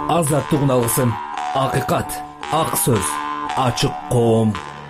азаттыгын алгысың. Акыйкат, ак сөз, ачык коом.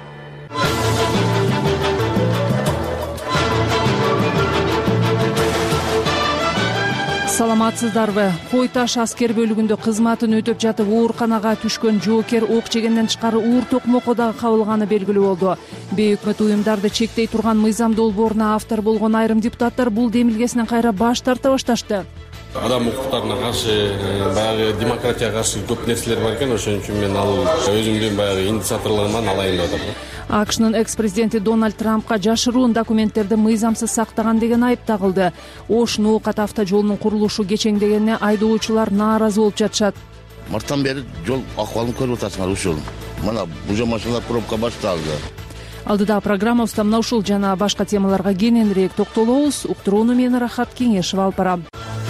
Саламатсыздарбы? Кой Таш аскер бөлүгүндө кызматын өтөп жатып ооруканага түшкөн жоокер ок жегенден тышкары уур токмокко дагы кабылганы белгилүү болду. Бейөкмөт уюмдарды чектей турган мыйзам долбооруна автор болгон айрым депутаттар бул демилгесинен кайра баш тарта башташты. Адам укуктарына каршы, баягы демократияга каршы көп нерселер бар экен, ошон үчүн мен ал өзүмдүн баягы инициаторлугуман алайын деп атам. АКШнын экс-президенти Дональд Трампка жашыруун документтерди мыйзамсыз сактаган деген айып тагылды. Ош-Ноокат автожолунун курулушу кечеңдегенине айдоочулар нааразы болуп жатышат. Марттан бери жол акыбалын көрүп атасыңар ушул. Мына бужа машиналар пробка башталды. Алдыда программабызда мына ушул жана башка темаларга кененирээк токтолобуз. Уктурууну мен Рахат Кеңешева алып барам.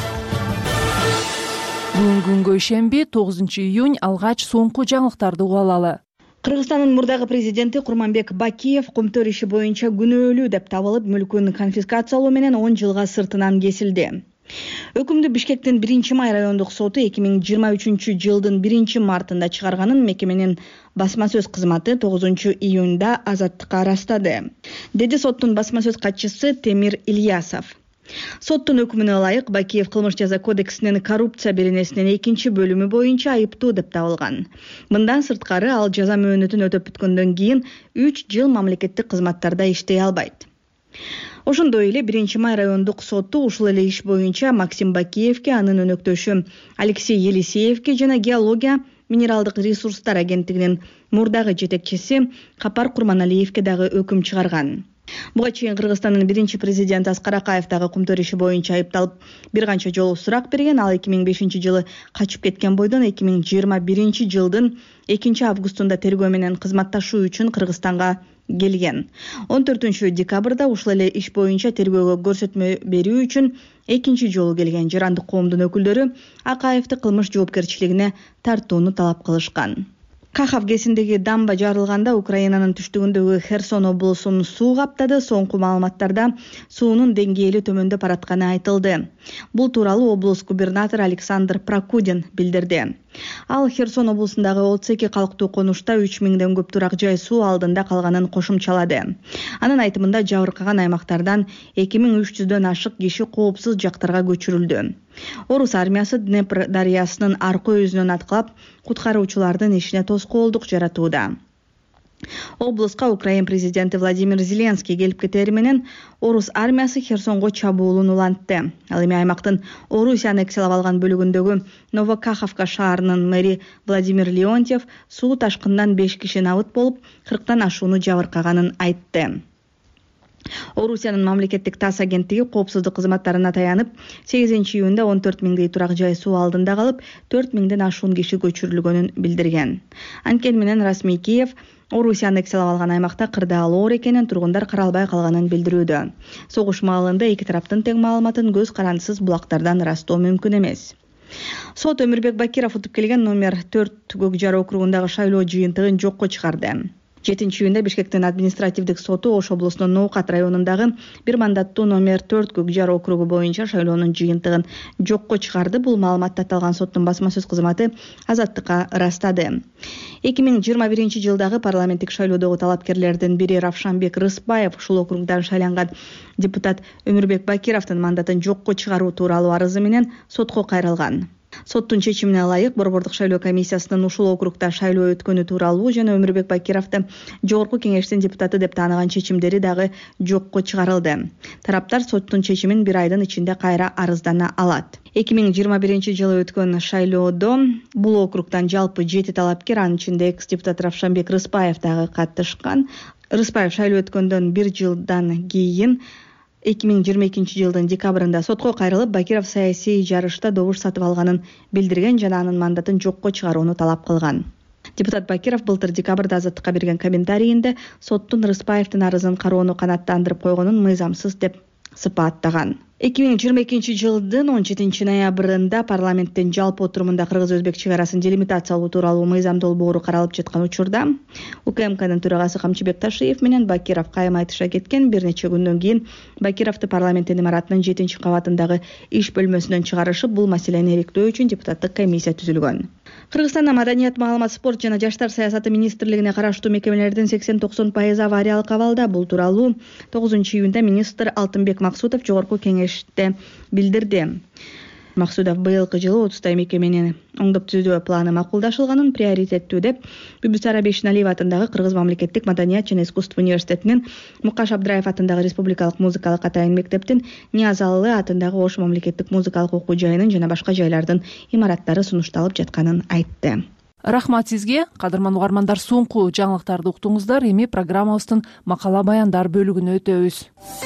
Бүгүнгү шемби 9 июнь алгач соңку жаңылыктарды угуп алалы. Кыргызстандын мурдагы президенти Курманбек Бакиев көмтөр иши боюнча күнөөлүү деп табылып, мүлкүн конфискациялоо менен 10 жылга сыртынан кесилди. Өкүмдү Бишкектин 1-май райондук соту 2023-жылдын 1-мартында чыгарганын мекеменин басма сөз кызматы 9 июнда азаттыкка ырастады, деди соттун басма сөз катчысы Темир Ильясов. Соттун өкүмүнө ылайык Бакиев кылмыш жаза кодексинин коррупция беренесинин 2-бөлүмү боюнча айыптуу деп табылган. Мындан сырткары ал жаза мөөнөтүн өтөп бүткөндөн кийин 3 жыл мамлекеттик кызматтарда иштей албайт. Ошондой эле 1-май райондук соту ушул эле иш боюнча Максим Бакиевке, анын өнөктөшү Алексей Елисеевке жана геология минералдык ресурстар агенттигинин мурдагы жетекчиси Капар Курманалиевке дагы өкүм чыгарган. Буга чейин Кыргызстандын 1-президенти Аскар Акаев дагы көмтөр иши боюнча айыпталып, бир канча жолу сурак берген. Ал 2005-жылы качып кеткен бойдон 2021-жылдын 2-августунда тергөө менен кызматташуу үчүн Кыргызстанга келген. 14-декабрда ушул эле иш боюнча тергөөгө көрсөтмө берүү үчүн 2 жолу келген. Жарандык коомдун өкүлдөрү Акаевди кылмыш жоопкерчилигине тартууну талап кылышкан. Кахав кесиндеги дамба жарылганда Украинанын түштүгүндөгү Херсон облусун суу каптады. Соңку маалыматтарда суунун деңгээли төмөндөп баратканы айтылды. Бул тууралуу облус губернатору Александр Прокудин билдирди. Ал Херсон облусундагы 32 калктуу конушта 3000ден көп турак жай суу алдында калганын кошумчалады. Анын айтымында жабыркаган аймактардан 2300дөн ашык киши коопсуз жактарга көчүрүлдү. Орус армиясы Днепр дарыясынын аркы өзүнөн аткылап, куткаруучулардын ишине тоскоолдук жаратууда. Облуска Украин президенти Владимир Зеленский келип кетери менен Орус армиясы Херсонго чабуулун улантты. Ал эми аймактын Орусия аннексиялап алган бөлүгүндөгү Новокаховка шаарынын мэри Владимир Леонтьев суу ташкындан 5 киши набыт болуп, 40тан ашууну жабыркаганын айтты. Орусиянын мамлекеттик ТАСС агенттиги коопсуздук кызматтарына таянып, 8 июнда 14.000 турак жай суу алдында калып, 4.000ден ашуун киши көчүрүлгөнүн билдирген. Анткени менен расмий Киев Орусия аннексиялап алган аймакта кырдаал оор экенин, тургундар каралбай калганын билдирүүдө. Согуш маалында эки тараптын тең маалыматын көз карандысыз булактардан ырастоо мүмкүн эмес. Сот Өмүрбек Бакиров утуп келген номер 4 Көк Жар округундагы шайлоо жыйынтыгын жокко чыгарды. 7-июнда Бишкектин административдик соту Ош облусунун Ноокат районундагы бир мандаттуу номер 4 Көк Жар округу боюнча шайлоонун жыйынтыгын жокко чыгарды. Бул маалыматты аталган соттун басма сөз кызматы азаттыкка ырастады. 2021-жылдагы парламенттик шайлоодогу талапкерлердин бири Равшанбек Рыспаев ушул округдан шайланган депутат Өмүрбек Бакировдун мандатын жокко чыгаруу тууралуу арызы менен сотко кайрылган. Соттун чечимине ылайык Борбордук шайлоо комиссиясынын ушул округда шайлоо өткөнү тууралуу жана Өмүрбек Бакировду Жогорку кеңештин депутаты деп тааныган чечимдери дагы жокко чыгарылды. Тараптар соттун чечимин бир айдын ичинде кайра арыздана алат. 2021-жылы өткөн шайлоодо бул округдан жалпы 7 талапкер, анын ичинде экс-депутат Равшанбек Рыспаев дагы катышкан. Рыспаев шайлоо өткөндөн 1 жылдан кийин 2022-жылдын декабрында сотко кайрылып, Бакиров саясий жарышта добуш сатып алганын билдирген жана анын мандатын жокко чыгарууну талап кылган. Депутат Бакиров былтыр декабрда азаттыкка берген комментарийинде соттун Рыспаевдин арызын кароону канааттандырып койгонун мыйзамсыз деп сыпаттаган. 2022-жылдын 17 ноябрында парламенттин жалпы отурумунда кыргыз-өзбек чек арасын делимитациялоо тууралуу мыйзам долбоору каралып жаткан учурда УКМКнын төрагасы Камчыбек Ташиев менен Бакиров кайым айтыша кеткен. Бир нече күндөн кийин Бакировду парламенттин имаратынын 7-кабатындагы иш бөлмөсүнөн чыгарышып, бул маселени иликтөө үчүн депутаттык комиссия түзүлгөн. Кыргызстанда маданият, маалымат, спорт жана жаштар саясаты министрлигине караштуу мекемелердин 80-90% авариялык абалда. Бул тууралуу 9-июнда министр Алтынбек Максутов жогорку кеңеште билдирди. Максудов быйылкы жылы 30 мекеменин оңдоп түзүү планы макулдашылганын приоритеттүү деп Бибисара Бейшеналиева атындагы Кыргыз мамлекеттик маданият жана искусство университетинин, Мукаш Абдраев атындагы Республикалык музыкалык атайын мектептин, Ниязаллы атындагы Ош мамлекеттик музыкалык окуу жайынын жана башка жайлардын имараттары сунушталып жатканын айтты. Рахмат сизге, кадырман угармандар. Соңку жаңылыктарды уктуңуздар. Эми программабыздын макала баяндар бөлүгүнө өтөбүз.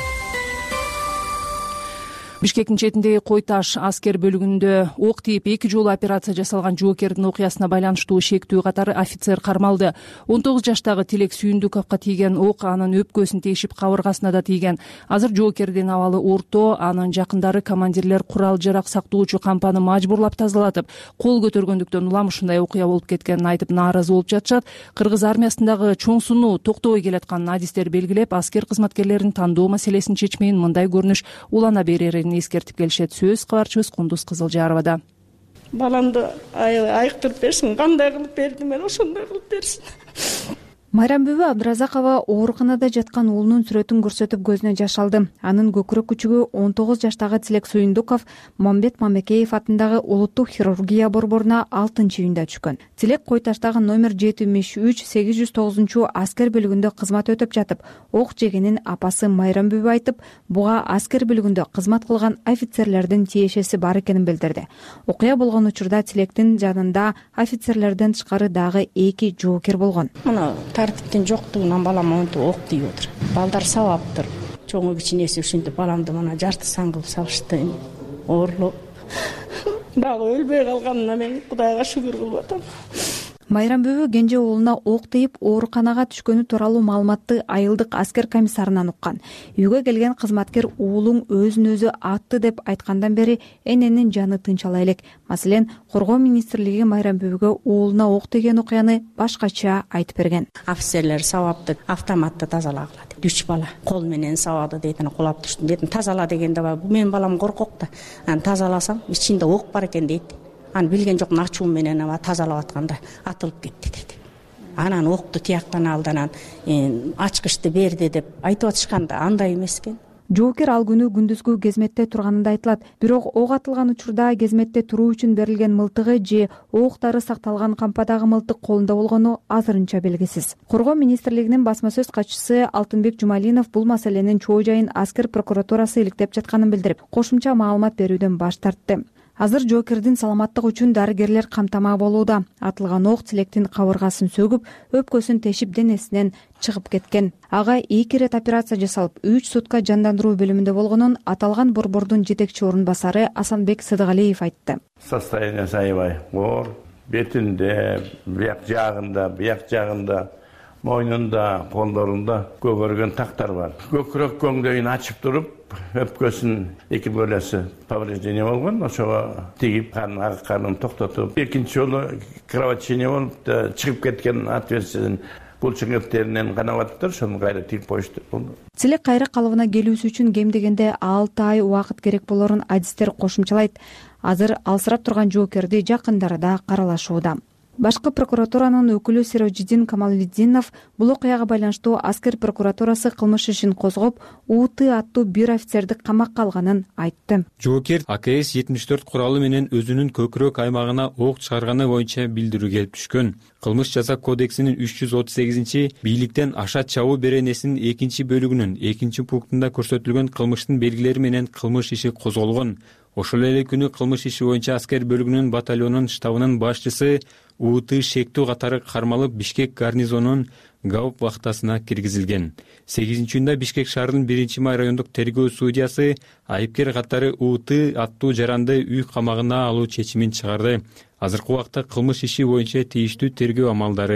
Бишкектин четиндеги Кой Таш аскер бөлүгүндө ок тийип 2 жолу операция жасалган жоокердин окуясына байланыштуу шектүү катары офицер кармалды. 19 жаштагы Тилек Сүйүндүковго тийген ок анын өпкөсүн тешип, кабыргасына да тийген. Азыр жоокердин абалы орто, анын жакындары командирлер курал-жарак сактоочу кампаны мажбурлап тазалатып, кол көтөргөндүктөн улам ушундай окуя болуп кеткенин айтып нааразы болуп жатышат. Кыргыз армиясындагы чоң сунуу токтобой келаткан адистер белгилеп, аскер кызматкерлерин тандоо маселесин чечмейин мындай көрүнүш улана берерин эскертип келишет. Сөз кабарчыбыз Кундуз Кызылжаровада. Баламды айыктырып берсин, кандай кылып бердим мен, ошондой кылып берсин. Майрамбүбү Абдыразакова ооруканада жаткан уулунун сүрөтүн көрсөтүп көзүнө жаш алды. Анын көкүрөк күчүгү 19 жаштагы Тилек Сүйүндүков Момбет Мамекеев атындагы улуттук хирургия борборуна 6-июнда түшкөн. Тилек Кой Таштагы номер 73-809 аскер бөлүгүндө кызмат өтөп жатып, ок жегенин апасы Майрамбүбү айтып, буга аскер бөлүгүндө кызмат кылган офицерлердин тиешеси бар экенин билдирди. Окуя болгон учурда Тилектин жанында офицерлерден тышкары дагы 2 жоокер болгон. Тартиптин жоктугунан балам монтип ок тийип отур. Балдар сабаптыр. Чоңу кичинеси ушинтип баламды мына жарты сан кылып салышты. Оорлоп. Дагы өлбөй калганына мен Кудайга шүгүр кылып атам. Майрамбүбү кенже уулуна ок тийип ооруканага түшкөнү тууралуу маалыматты айылдык аскер комиссарынан уккан. Үйгө келген кызматкер уулуң өзүн өзү атты деп айткандан бери эненин жаны тынчала элек. Маселен, Коргоо министрлиги Майрамбүбүгө уулуна ок тийген окуяны башкача айтып берген. Офицерлер сабапты автоматты тазалагыла деп. 3 бала кол менен сабады дейт, кулап түштүм дедим. Тазала дегенде мен балам коркок да. Аны тазаласам ичинде ок бар экен дейт. Аны билген жокмун, ачуум менен тазалап атканда атылып кетти деди. Анан окту тияктан алды, анан ачкычты берди деп айтып атышканда андай эмес экен. Жоокер ал күнү күндүзгү кезметте турганында айтылат. Бирок ок атылган учурда кезметте туруу үчүн берилген мылтыгы же октары сакталган кампадагы мылтык колунда болгону азырынча белгисиз. Коргоо министрлигинин басма сөз катчысы Алтынбек Жумалинов бул маселенин чоо жайын аскер прокуратурасы иликтеп жатканын билдирип, кошумча маалымат берүүдөн баш тартты. Азыр жоокердин саламаттыгы үчүн дарыгерлер камтамаа болууда. Атылган ок Тилектин кабыргасын сөгүп, өпкөсүн тешип денесинен чыгып кеткен. Ага 2 рет операция жасалып, 3 сутка жандандыруу бөлүмүндө болгонун аталган борбордун жетекчи орун басары Асанбек Сыдыгалиев айтты. Состояние аябай оор, бетинде, бияк жагында, мойнунда, колдорунда көгөргөн тактар бар. Көкүрөк көңдөйүн ачып туруп, өпкөсүн 2 бөлөсү повреждение болгон, ошого тигип, канын токтотуп, экинчи жолу кровотечение болуп чыгып кеткен отверстиеден булчуңектеринен канабаттыр, ошону кайра тигип коюшту. Тилек кайра калыбына келүүсү үчүн кем дегенде 6 ай убакыт керек болорун адистер кошумчалайт. Азыр алсырап турган жоокерди жакындары да каралашууда. Башкы прокуратуранын өкүлү Сирожидин Камалиддинов бул окуяга байланыштуу аскер прокуратурасы кылмыш ишин козгоп, УТ аттуу 1 офицерди камакка алганын айтты. Жоокер АКС 74 куралы менен өзүнүн көкүрөк аймагына ок чыгарганы боюнча билдирүү келип түшкөн. Кылмыш жаза кодексинин 338 бийликтен аша чабуу беренесинин 2 бөлүгүнүн 2 пунктунда көрсөтүлгөн кылмыштын белгилери менен кылмыш иши козголгон. Ошол эле күнү кылмыш иши боюнча аскер бөлүгүнүн батальонунун штабынын башчысы УТ шектүү катары кармалып Бишкек гарнизонунун гауп вахтасына киргизилген. 8-июнда Бишкек шаарынын 1-май райондук тергөө судьясы айыпкер катары УТ аттуу жаранды үй камагына алуу чечимин чыгарды. Азыркы убакта кылмыш иши боюнча тийиштүү тергөө амалдары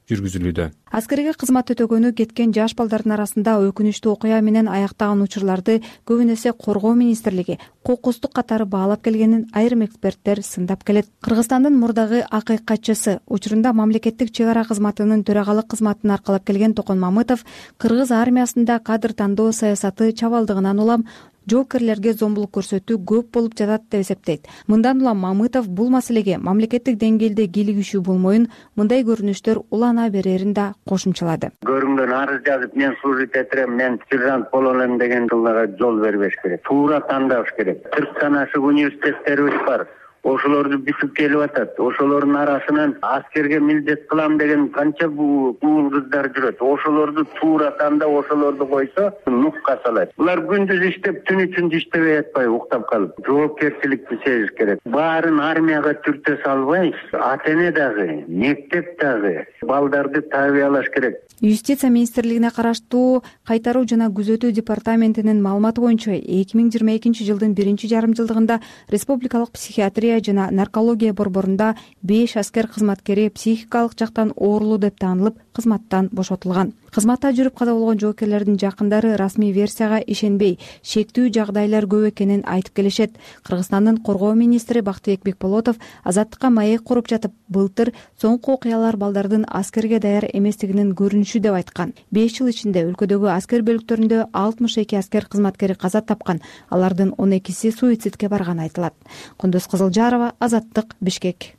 жүргүзүлүүдө. Аскерге кызмат өтөгөнү кеткен жаш балдардын арасында өкүнүчтүү окуя менен аяктаган учурларды көбүн эсе коргоо министрлиги кокустук катары баалап келгенин айрым эксперттер сындап келет. Кыргызстандын мурдагы акыйкатчысы, учурунда мамлекеттик чек ара кызматынын төрагалык кызматын аркалап келген Токон Мамытов кыргыз армиясында кадр тандоо саясаты чабалдыгынан улам жоокерлерге зомбулук көрсөтүү көп болуп жатат деп эсептейт. Мындан улам Мамытов бул маселеге мамлекеттик деңгээлде кийлигишүү болмоюн, мындай көрүнүштөр улана берерин да кошумчалады. Көрүнгөн арыз жазып, мен служить этирем, мен сержант бололом деген жылдага жол бербеш керек. Туура тандаш керек. Түрк ашык университеттерибиз бар. Ошолорду бүтүп келип атат. Ошолордун арасынан аскерге милдет кылам деген канча бул кыздар жүрөт. Ошолорду туура танда, ошолорду койсо нукка салат. Булар күндүз иштеп, түн ичинде иштебей атпай уктап калып, жоопкерчиликти сезиш керек. Баарын армияга түртө салбай, ата-эне дагы, мектеп дагы балдарды тарбиялаш керек. Юстиция министрлигине караштуу кайтаруу жана күзөтүү департаментинин маалыматы боюнча 2022 жылдын 1-жарымжылдыгында республикалык психиатрия жана наркология борборунда 5 аскер кызматкери психикалык жактан оорулуу деп таанылып кызматтан бошотулган. Кызматта жүрүп каза болгон жоокерлердин жакындары расмий версияга ишенбей, шектүү жагдайлар көп экенин айтып келишет. Кыргызстандын коргоо министри Бактыбек Бекболотов Азаттыкка маек куруп жатып, былтыр соңку окуялар балдардын аскерге даяр эместигинин көрүнүшү деп айткан. 5 жыл ичинде өлкөдөгү аскер бөлүктөрүндө 62 аскер кызматкери каза тапкан. Алардын 12си суицидке барганы айтылат. Кундуз Кызылжарова, Азаттык, Бишкек.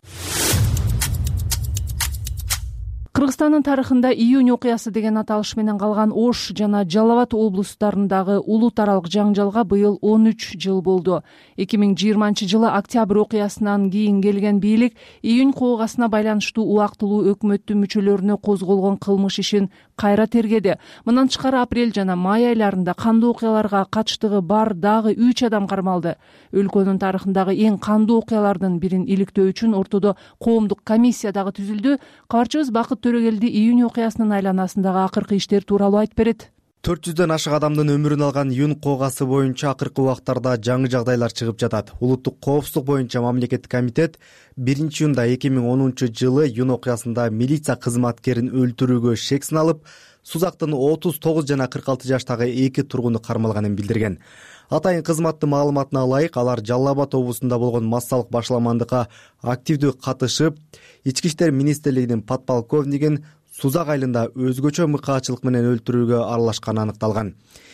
Кыргызстандын тарыхында июнь окуясы деген аталыш менен калган Ош жана Жалал Абад облустарындагы улут аралык жаңжалга быйыл 13 жыл болду. 2020 жылы октябрь окуясынан кийин келген бийлик июнь куугасына байланыштуу убактылуу өкмөттүн мүчөлөрүнө козголгон кылмыш ишин кайра тергеди. Мындан тышкары апрель жана май айларында кандуу окуяларга катыштыгы бар дагы 3 адам кармалды. Өлкөнүн тарыхындагы эң кандуу окуялардын бирин иликтөө үчүн ортодо коомдук комиссия дагы түзүлдү. Кабарчыбыз Бакыт Төрөгелди июнь окуясынын айланасындагы акыркы иштер тууралуу айтып берет. 400дөн ашык адамдын өмүрүн алган июнь коогасы боюнча акыркы убактарда жаңы жагдайлар чыгып жатат. Улуттук коопсуздук боюнча мамлекеттик комитет 1-июнда 2010 жылы июнь окуясында милиция кызматкерин өлтүрүүгө шек сыналып, Сузактын 39 жана 46 жаштагы 2 тургуну кармалганын билдирген. Атайын кызматтын маалыматына ылайык, алар Жалал Абад облусунда болгон массалык башаламандыкка активдүү катышып, Ички иштер министрлигинин подполковнигин Сузак айылында өзгөчө мыкаачылык менен өлтүрүүгө аралашканы аныкталган.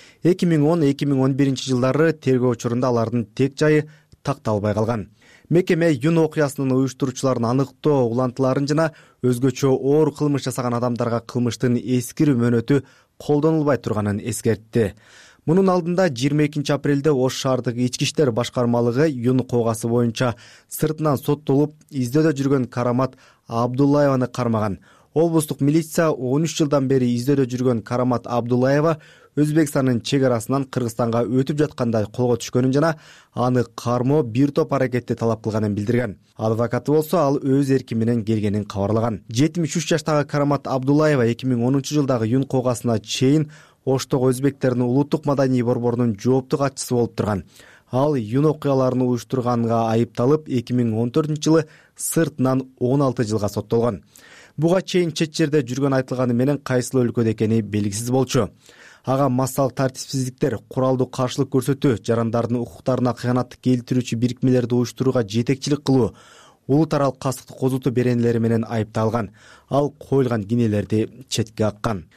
2010-2011 жылдары тергөө учурунда алардын тек жайы такталбай калган. Мекеме июнь окуясынын уюштуруучуларын аныктоо улантыларын жана өзгөчө оор кылмыш жасаган адамдарга кылмыштын эскирүү мөөнөтү колдонулбай турганын эскертти. Мунун алдында 22 апрелде Ош шаардык ички иштер башкармалыгы июнь коогасы боюнча сыртынан соттолуп издөөдө жүргөн Карамат Абдуллаеваны кармаган. Облустук милиция 13 жылдан бери издөөдө жүргөн Карамат Абдуллаева Өзбекстандын чек арасынан Кыргызстанга өтүп жатканда колго түшкөнүн жана аны кармоо бир топ аракетти талап кылганын билдирген. Адвокаты болсо ал өз эрки менен келгенин кабарлаган. 73 жаштагы Карамат Абдуллаева 2010 жылдагы июнь коогасына чейин Оштогу өзбектердин улуттук маданий борборунун жооптуу катчысы болуп турган. Ал июнь окуяларын уюштурганга айыпталып, 2014 жылы сыртынан 16 жылга соттолгон. Буга чейин чет жерде жүргөн айтылганы менен кайсыл өлкөдө экени белгисиз болчу. Ага массалык тартипсиздиктер, куралдуу каршылык көрсөтүү, жарандардын укуктарына кыянаттык келтирүүчү бирикмелерди уюштурууга жетекчилик кылуу, улут аралык кастыкты козутуу беренелери менен айыпталган. Ал коюлган кинелерди четке каккан.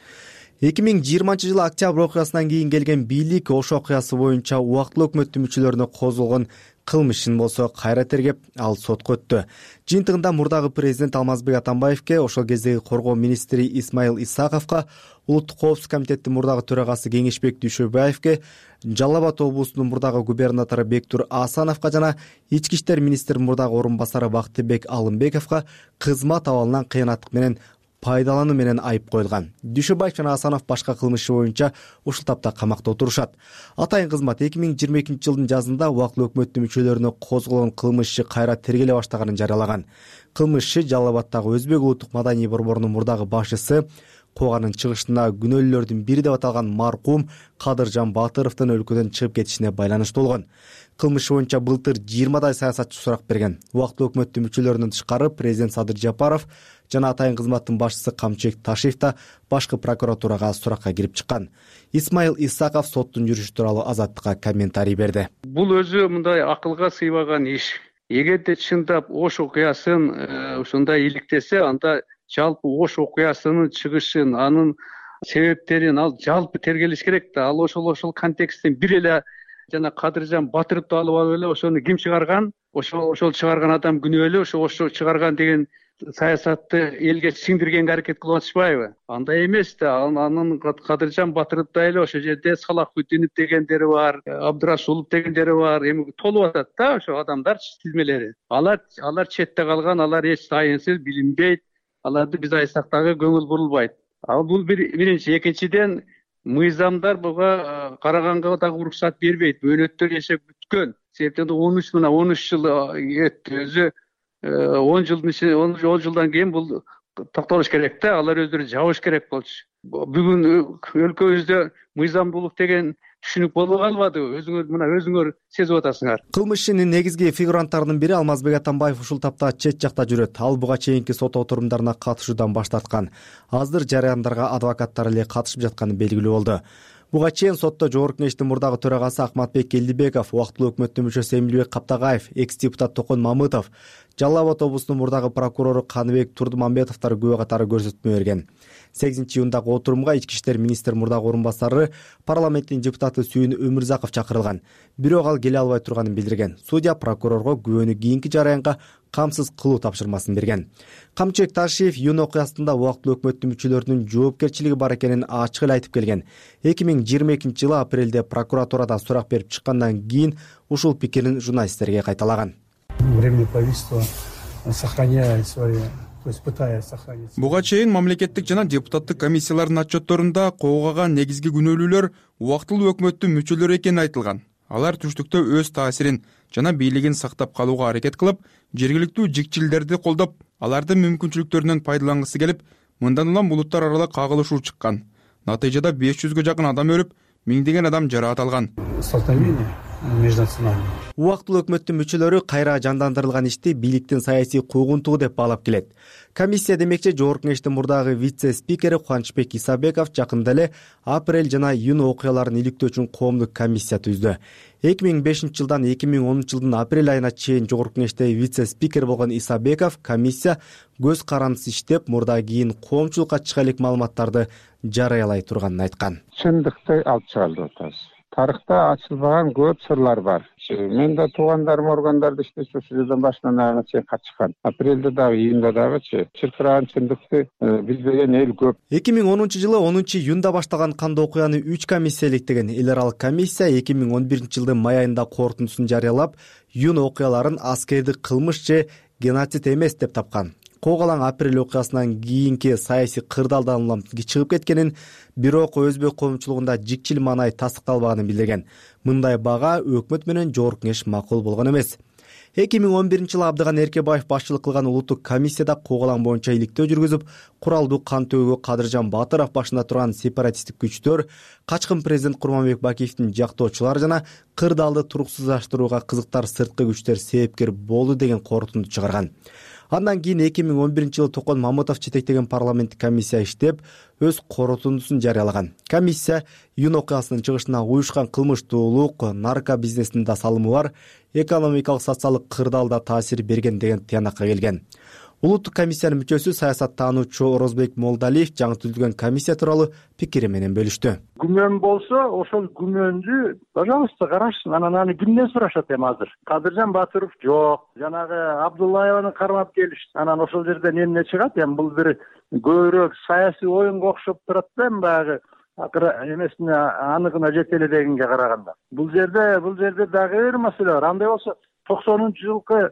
2020 жылы октябрь окуясынан кийин келген бийлик Ош окуясы боюнча убактылуу өкмөттүн мүчөлөрүнө козголгон кылмышын болсо кайра тергеп, ал сотко өттү. Жыйынтыгында мурдагы президент Алмазбек Атамбаевке, ошол кездеги коргоо министри Исмаил Исаковго, улуттук коопсуздук комитеттин мурдагы төрагасы Кеңешбек Дүйшөбаевке, Жалал Абад облусунун мурдагы губернатору Бектур Асановго жана ички иштер министринин мурдагы орун басары Бактыбек Алымбековго кызмат абалынан кыянаттык менен пайдалануу менен айып коюлган. Дүйшөбаев жана Асанов башка кылмыш боюнча ушул тапта камакта отурушат. Атайын кызмат 2022 жылдын жазында убактылуу өкмөттүн мүчөлөрүнө козголгон кылмыш иши кайра тергеле баштаганын жарыялаган. Кылмыш иши Жалал Абаддагы Өзбек улуттук маданий борборунун мурдагы башчысы, кооганын чыгышына күнөөлүүлөрдүн бири деп аталган маркум Кадыржан Батыровдун өлкөдөн чыгып кетишине байланыштуу болгон. кылмыш боюнча былтыр 20 саясатчы сурак берген. Убактылуу өкмөттүн мүчөлөрүнөн тышкары президент Садыр Жапаров жана атайын кызматтын башчысы Камчыбек Ташиев да башкы прокуратурага суракка кирип чыккан. Исмаил Исаков соттун жүрүшү тууралуу Азаттыкка комментарий берди. Бул өзү мындай акылга сыйбаган иш. Эгерде чындап Ош окуясын ушундай иликтесе, анда жалпы Ош окуясынын чыгышын, анын себептерин ал жалпы тергелиш керек да. Ал ошол контексттен бир эле жана Кадыржан Батыровду алып эле ошону ким чыгарган? Ошол чыгарган адам күнөөлүү, ошо чыгарган деген саясатты элге сиңдиргенге аракет кылып атышпайбы? Андай эмес да. Анын Кадыржан Батыровду эле ошол жерде Салахутдинов дегендери бар, Абдырасулов дегендери бар, эми толуп атат да ошо адамдар тизмелери. Алар четте калган, алар эч сайынсыз, билинбейт. Аларды биз айтсак дагы көңүл бурулбайт. Ал бул биринчи. Экинчиден, мыйзамдар буга караганга дагы уруксат бербейт. Бөөнөттөр эшеп бүткөн. Себептен 13 жыл өттү. Өзү 10 жылдан кийин бул токтолуш керек да. Алар өздөрү жабыш керек болчу. Бүгүн өлкөбүздө мыйзамдуулук деген түшүнүк боло калбады. Өзүңөр сезип атасыңар. Кылмыш ишинин негизги фигуранттарынын бири Алмазбек Атамбаев ушул тапта чет жакта жүрөт. Ал буга чейинки сот отурумдарына катышуудан баш тарткан. Азыр жарыяндарга адвокаттар эле катышып жатканы белгилүү болду. Буга чейин сотто Жогорку Кеңештин мурдагы төрагасы Акматбек Келдибеков, убактылуу өкмөттүн мүчөсү Эмилбек Каптагаев, экс-депутат Токон Мамытов, Жалал Абад облусунун мурдагы прокурору Каныбек Турдумамбетовдор күбө катары көрсөтмө берген. 8-июндагы отурумга ички иштер министр мурдагы орун басары парламенттин депутаты Сүйүн Өмүрзаков чакырылган. Бирок ал келе албай турганын билдирген. Судья прокурорго күбөнү кийинки жараянга камсыз кылуу тапшырмасын берген. Камчыбек Ташиев июнь окуясында убактылуу өкмөттүн мүчөлөрүнүн жоопкерчилиги бар экенин ачык эле айтып келген. 2022-жылы апрелде прокуратурада сурак берип чыккандан кийин ушул пикирин журналисттерге кайталаган. Временное правительство сохраняет свои, то есть пытается сохранить. Буга чейин мамлекеттик жана депутаттык комиссиялардын отчетторунда куугаган негизги күнөөлүүлөр убактылуу өкмөттүн мүчөлөрү экени айтылган. Алар түштүктө өз таасирин жана бийлигин сактап калууга аракет кылып, жергиликтүү жикчилдерди колдоп, алардын мүмкүнчүлүктөрүнөн пайдалангысы келип, мындан улам булуттар аралык кагылышуу чыккан. Натыйжада 500гө жакын адам өлүп, миңдеген адам жараат алган. Убактылуу өкмөттүн мүчөлөрү кайра жандандырылган ишти бийликтин саясий куугунтугу деп баалап келет. Комиссия демекчи Жогорку Кеңештин мурдагы вице-спикери Кубанычбек Исабеков жакында эле апрель жана июнь окуяларын иликтөө үчүн коомдук комиссия түздү. 2005-жылдан 2010-жылдын апрель айына чейин Жогорку Кеңеште вице-спикер болгон Исабеков комиссия көз карандысыз иштеп, мурда кийин коомчулукка чыга элек маалыматтарды жарыялай турганын айткан. Чындыкты алып чыгарды атабыз. Тарыхта ачылбаган көп сырлар бар. Мен да туугандарым органдарда иштешип ошол жерден башынан аягына чейин катышкан. Апрелде дагы, июнда дагычы чыркыраган чындыкты билбеген эл көп. 2010-жылы 10-июнда башталган кандуу окуяны 3 комиссия иликтеген. Эл аралык комиссия 2011-жылдын май айында корутундусун жарыялап, июнь окуяларын аскердик кылмыш же геноцид эмес деп тапкан. Когалаң апрель окуясынан кийинки саясий кырдаалдан улам чыгып кеткенин, бирок өзбек коомчулугунда жикчил маанай тастыкталбаганын билдирген. Мындай бага өкмөт менен Жогорку Кеңеш макул болгон эмес. 2011-жылы Абдыган Эркебаев башчылык кылган улуттук комиссияда Когалаң боюнча иликтөө жүргүзүп, куралдуу кан төгүүгө Кадыржан Батыров башында турган сепаратисттик күчтөр, качкын президент Курманбек Бакиевдин жактоочулары жана кырдаалды туруксуздаштырууга кызыктар сырткы күчтөр себепкер болду деген корутунду чыгарган. Андан кийин 2011-жылы Токон Мамытов жетектеген парламенттик комиссия иштеп, өз корутундусун жарыялаган. Комиссия июнь окуясынын чыгышына уюшкан кылмыштуулук, нарко бизнесинин да салымы бар, экономикалык социалдык кырдаалда таасир берген деген тыянакка келген. Улуттук комиссиянын мүчөсү саясаттануучу Орозбек Молдалиев жаңы түзүлгөн комиссия тууралуу пикири менен бөлүштү. Күмөн болсо, ошол күмөндү, пожалуйста, карашсын. Аны кимден сурашат эми азыр? Кадыржан Батыров жок. Жанагы Абдуллаеваны кармап келишти. Анан ошол жерден эмне чыгат? Эми бул бир көбүрөөк саясий оюнга окшоп турат да, эми баягы эмесине аныкына жете эле дегенге караганда. Бул жерде дагы бир маселе бар. Андай болсо 90-жылкы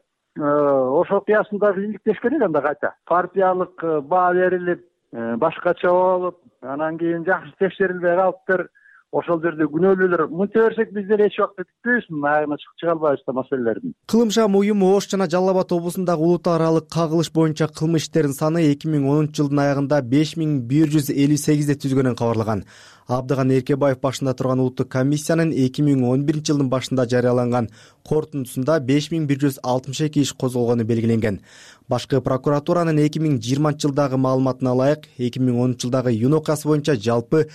Ош окуясындагы иликтеш керек анда кайта. Партиялык баа берилип, башкача болуп, анан кийин жакшы текшерилбей калыптыр. Ошол жерде күнөөлүүлөр мынча берсек биздер эч убакта бүтпөйбүз, аягына чыга албайбыз да маселелердин. Кылымшам уюму Ош жана Жалал Абад облусундагы улут аралык кагылыш боюнча кылмыш иштеринин саны 2010-жылдын аягында 5158 түзгөнүн кабарлаган. Абдыган Эркебаев башында турган улуттук комиссиянын 2011-жылдын башында жарыяланган корутундусунда 5162 иш козголгону белгиленген. Башкы прокуратуранын 2020 жылдагы маалыматына ылайык 2010 жылдагы июнь окуясы боюнча жалпы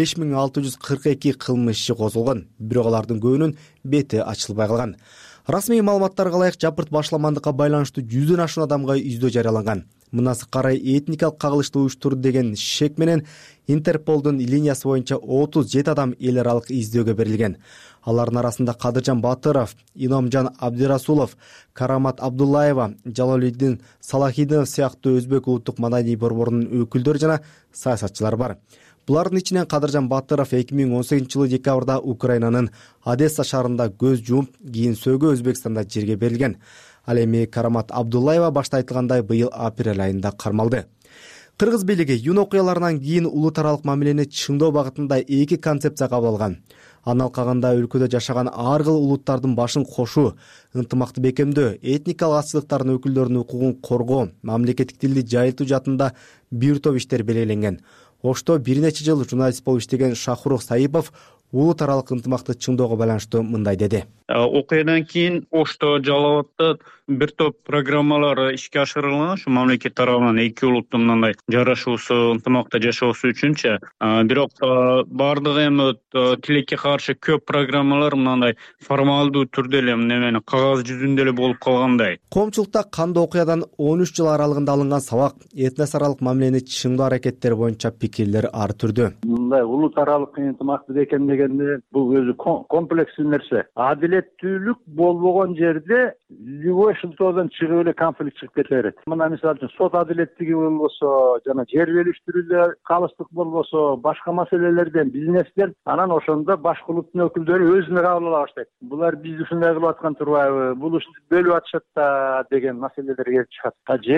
5642 кылмыш иши козголгон, бирок алардын көбүнүн бети ачылбай калган. Расмий маалыматтарга ылайык жапырт башламандыкка байланыштуу 100дөн ашуун адамга издөө жарыяланган. Мынасы карай этникалык кагылышты уюштурду деген шек менен Интерполдун линиясы боюнча 37 адам эл аралык издөөгө берилген. Алардын арасында Кадыржан Батыров, Иномжан Абдирасулов, Карамат Абдуллаева, Жалалиддин Салахидинов сыяктуу өзбек улуттук маданий борборунун өкүлдөрү жана саясатчылар бар. Булардын ичинен Кадыржан Батыров 2018 жылы декабрда Украинанын Одесса шаарында көз жумуп, кийин сөөгө Өзбекстанда жерге берилген. Ал эми Карамат Абдуллаева башта айтылгандай быйыл апрель айында кармалды. Кыргыз бийлиги июнь окуяларынан кийин улут аралык мамилени чыңдоо багытында 2 концепция кабыл алган. Анын алкагында өлкөдө жашаган ар кыл улуттардын башын кошуу, ынтымакты бекемдөө, этникалык азчылыктардын өкүлдөрүнүн укугун коргоо, мамлекеттик тилди жайылтуу жаатында бир топ иштер белгиленген. Ошто бир нече жыл журналист болуп иштеген Шахрух Саипов улут аралык ынтымакты чыңдоого байланыштуу мындай деди. Окуядан кийин Ошто, Жалал абадта бир топ программалар ишке ашырылган. Ушу мамлекет тарабынан эки улуттун мындай жарашуусу, ынтымакта жашоосу үчүнчү. Бирок бардыгы эми тилекке каршы көп программалар мындай формалдуу түрдө эле немени кагаз жүзүндө эле болуп калгандай. Коомчулукта кандуу окуядан 13 жыл аралыгында алынган сабак, этнос аралык мамилени чыңдоо аракеттери боюнча пикирлер ар түрдүү. Мындай улут аралык ынтымакты бекемдегенде бул өзү комплекстүү нерсе. Адилеттүүлүк болбогон жерде любой шылтоодон чыгып эле конфликт чыгып кете берет. Мына мисалы үчүн сот адилеттиги болбосо, жана жер белиштирүүдө калыстык болбосо, башка маселелерден, бизнестен, анан ошондо башка улуттун өкүлдөрү өзүнө кабыл ала баштайт. Булар биз ушундай кылып аткан турбайбы, бул ушинтип бөлүп атышат да деген маселелер келип чыгат.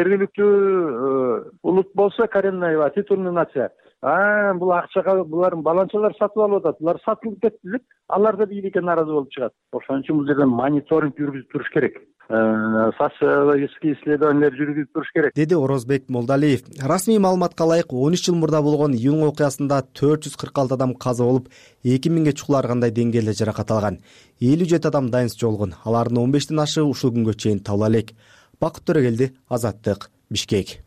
Жергиликтүү улут болсо коренная титульный нация. Бул акчага булардын баланчалары сатып алып атат. Булар сатылып кетти деп, алар да бийликке нааразы болуп чыгат. Ошон үчүн бул жерден мониторинг жүргүзүп туруш керек. Социологический исследованиялар жүргүзүп туруш керек, деди Орозбек Молдалиев. Расмий маалыматка ылайык 13 жыл мурда болгон июнь окуясында 446 адам каза болуп, 2000ге чукул ар кандай деңгээлде жаракат алган. 57 адам дайынсыз жоолгон. Алардын 15ден ашы ушул күнгө чейин табыла элек. Бакыт Төрөгелди, Азаттык, Бишкек.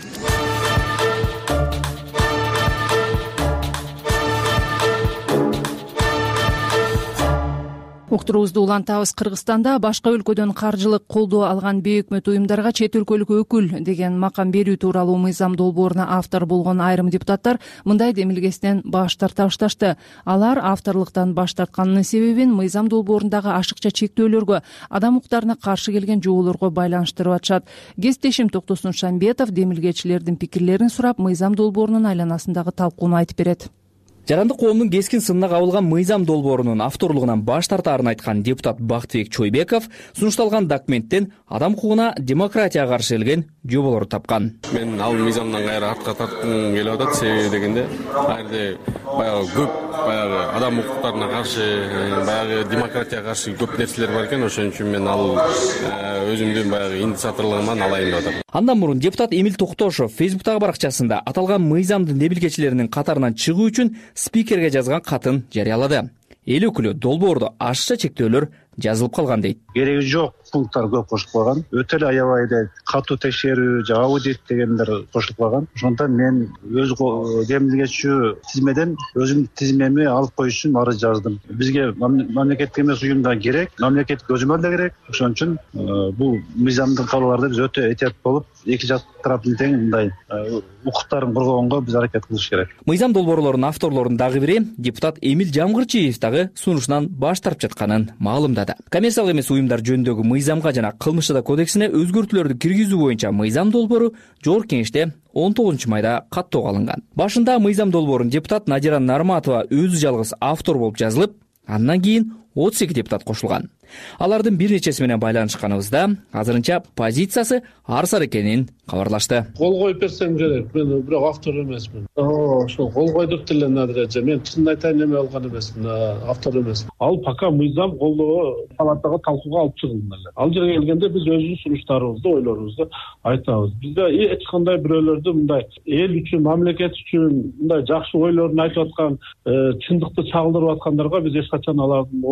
Уктуруубузду улантабыз. Кыргызстанда башка өлкөдөн каржылык колдоо алган бейөкмөт уюмдарга чет өлкөлүк өкүл деген макам берүү тууралуу мыйзам долбооруна автор болгон айрым депутаттар мындай демилгесинен баш тарта башташты. Алар авторлуктан баш тартканынын себебин мыйзам долбоорундагы ашыкча чектөөлөргө, адам укуктарына каршы келген жоолорго байланыштырып атышат. Кесиптешим Токтосун Шамбетов демилгечилердин пикирлерин сурап, мыйзам долбоорунун айланасындагы талкууну айтып берет. Жарандык коомдун кескин сынына кабылган мыйзам долбоорунун авторлугунан баш тартаарын айткан депутат Бактыбек Чойбеков сунушталган документтен адам укугуна, демократияга каршы келген жоболорду тапкан. Мен ал мыйзамдан кайра артка тарткым келип атат. Себеби дегенде, айрде баягы көп адам укуктарына каршы, баягы демократияга каршы көп нерселер бар экен. Ошон үчүн мен ал өзүмдүн баягы инициаторлугуман алайын деп атам. Андан мурун депутат Эмил Токтошов Фейсбуктагы баракчасында аталган мыйзамдын демилгечилеринин катарынан чыгуу үчүн спикерге жазган катын жарыялады. Эл өкүлү долбоордо ашыкча чектөөлөр жазылып калган дейт. Кереги жок пункттар көп кошулуп калган. Өтө эле аябай эле катуу текшерүү, аудит дегендер кошулуп калган. Ошондон мен өз демилгечүү тизмеден өзүмдүн тизмеми алып коюш үчүн арыз жаздым. Бизге мамлекеттик эмес уюмда керек, мамлекеттик көзөмөл да керек. Ошон үчүн бул мыйзамдын кабылдарда биз өтө этият болуп, эки жак тараптын тең мындай укуктарын коргогонго биз аракет кылыш керек. Мыйзам долбоорлорунун авторлорунун дагы бири депутат Эмил Жамгырчиев дагы сунушунан баш тартып жатканын маалымдады. Коммерциялык эмес уюмдар жөнүндөгү мыйзамга жана кылмыш жаза кодексине өзгөртүүлөрдү киргизүү боюнча мыйзам долбоору Жогорку Кеңеште 19 майда каттоого алынган. Башында мыйзам долбоорун депутат Надира Нарматова өзү жалгыз автор болуп жазылып, андан кийин 32 депутат кошулган. Алардын бир нечеси менен байланышканыбызда азырынча позициясы арсар экенин кабарлашты. Кол коюп берсем керек. Мен бирок автор эмесмин. Ошо кол койдуп деле Надираже. Мен чын айтайын эме алган эмесмин, автор эмесмин. Ал пока мыйзам колдоо палатага талкууга алып чыгылган эле. Ал жерге келгенде биз өзүбүздүн сунуштарыбызды, ойлорубузду айтабыз. Бизде эч кандай бирөөлөрдү мындай эл үчүн, мамлекет үчүн мындай жакшы ойлорун айтып аткан, чындыкты чагылдырып аткандарга биз эч качан алардын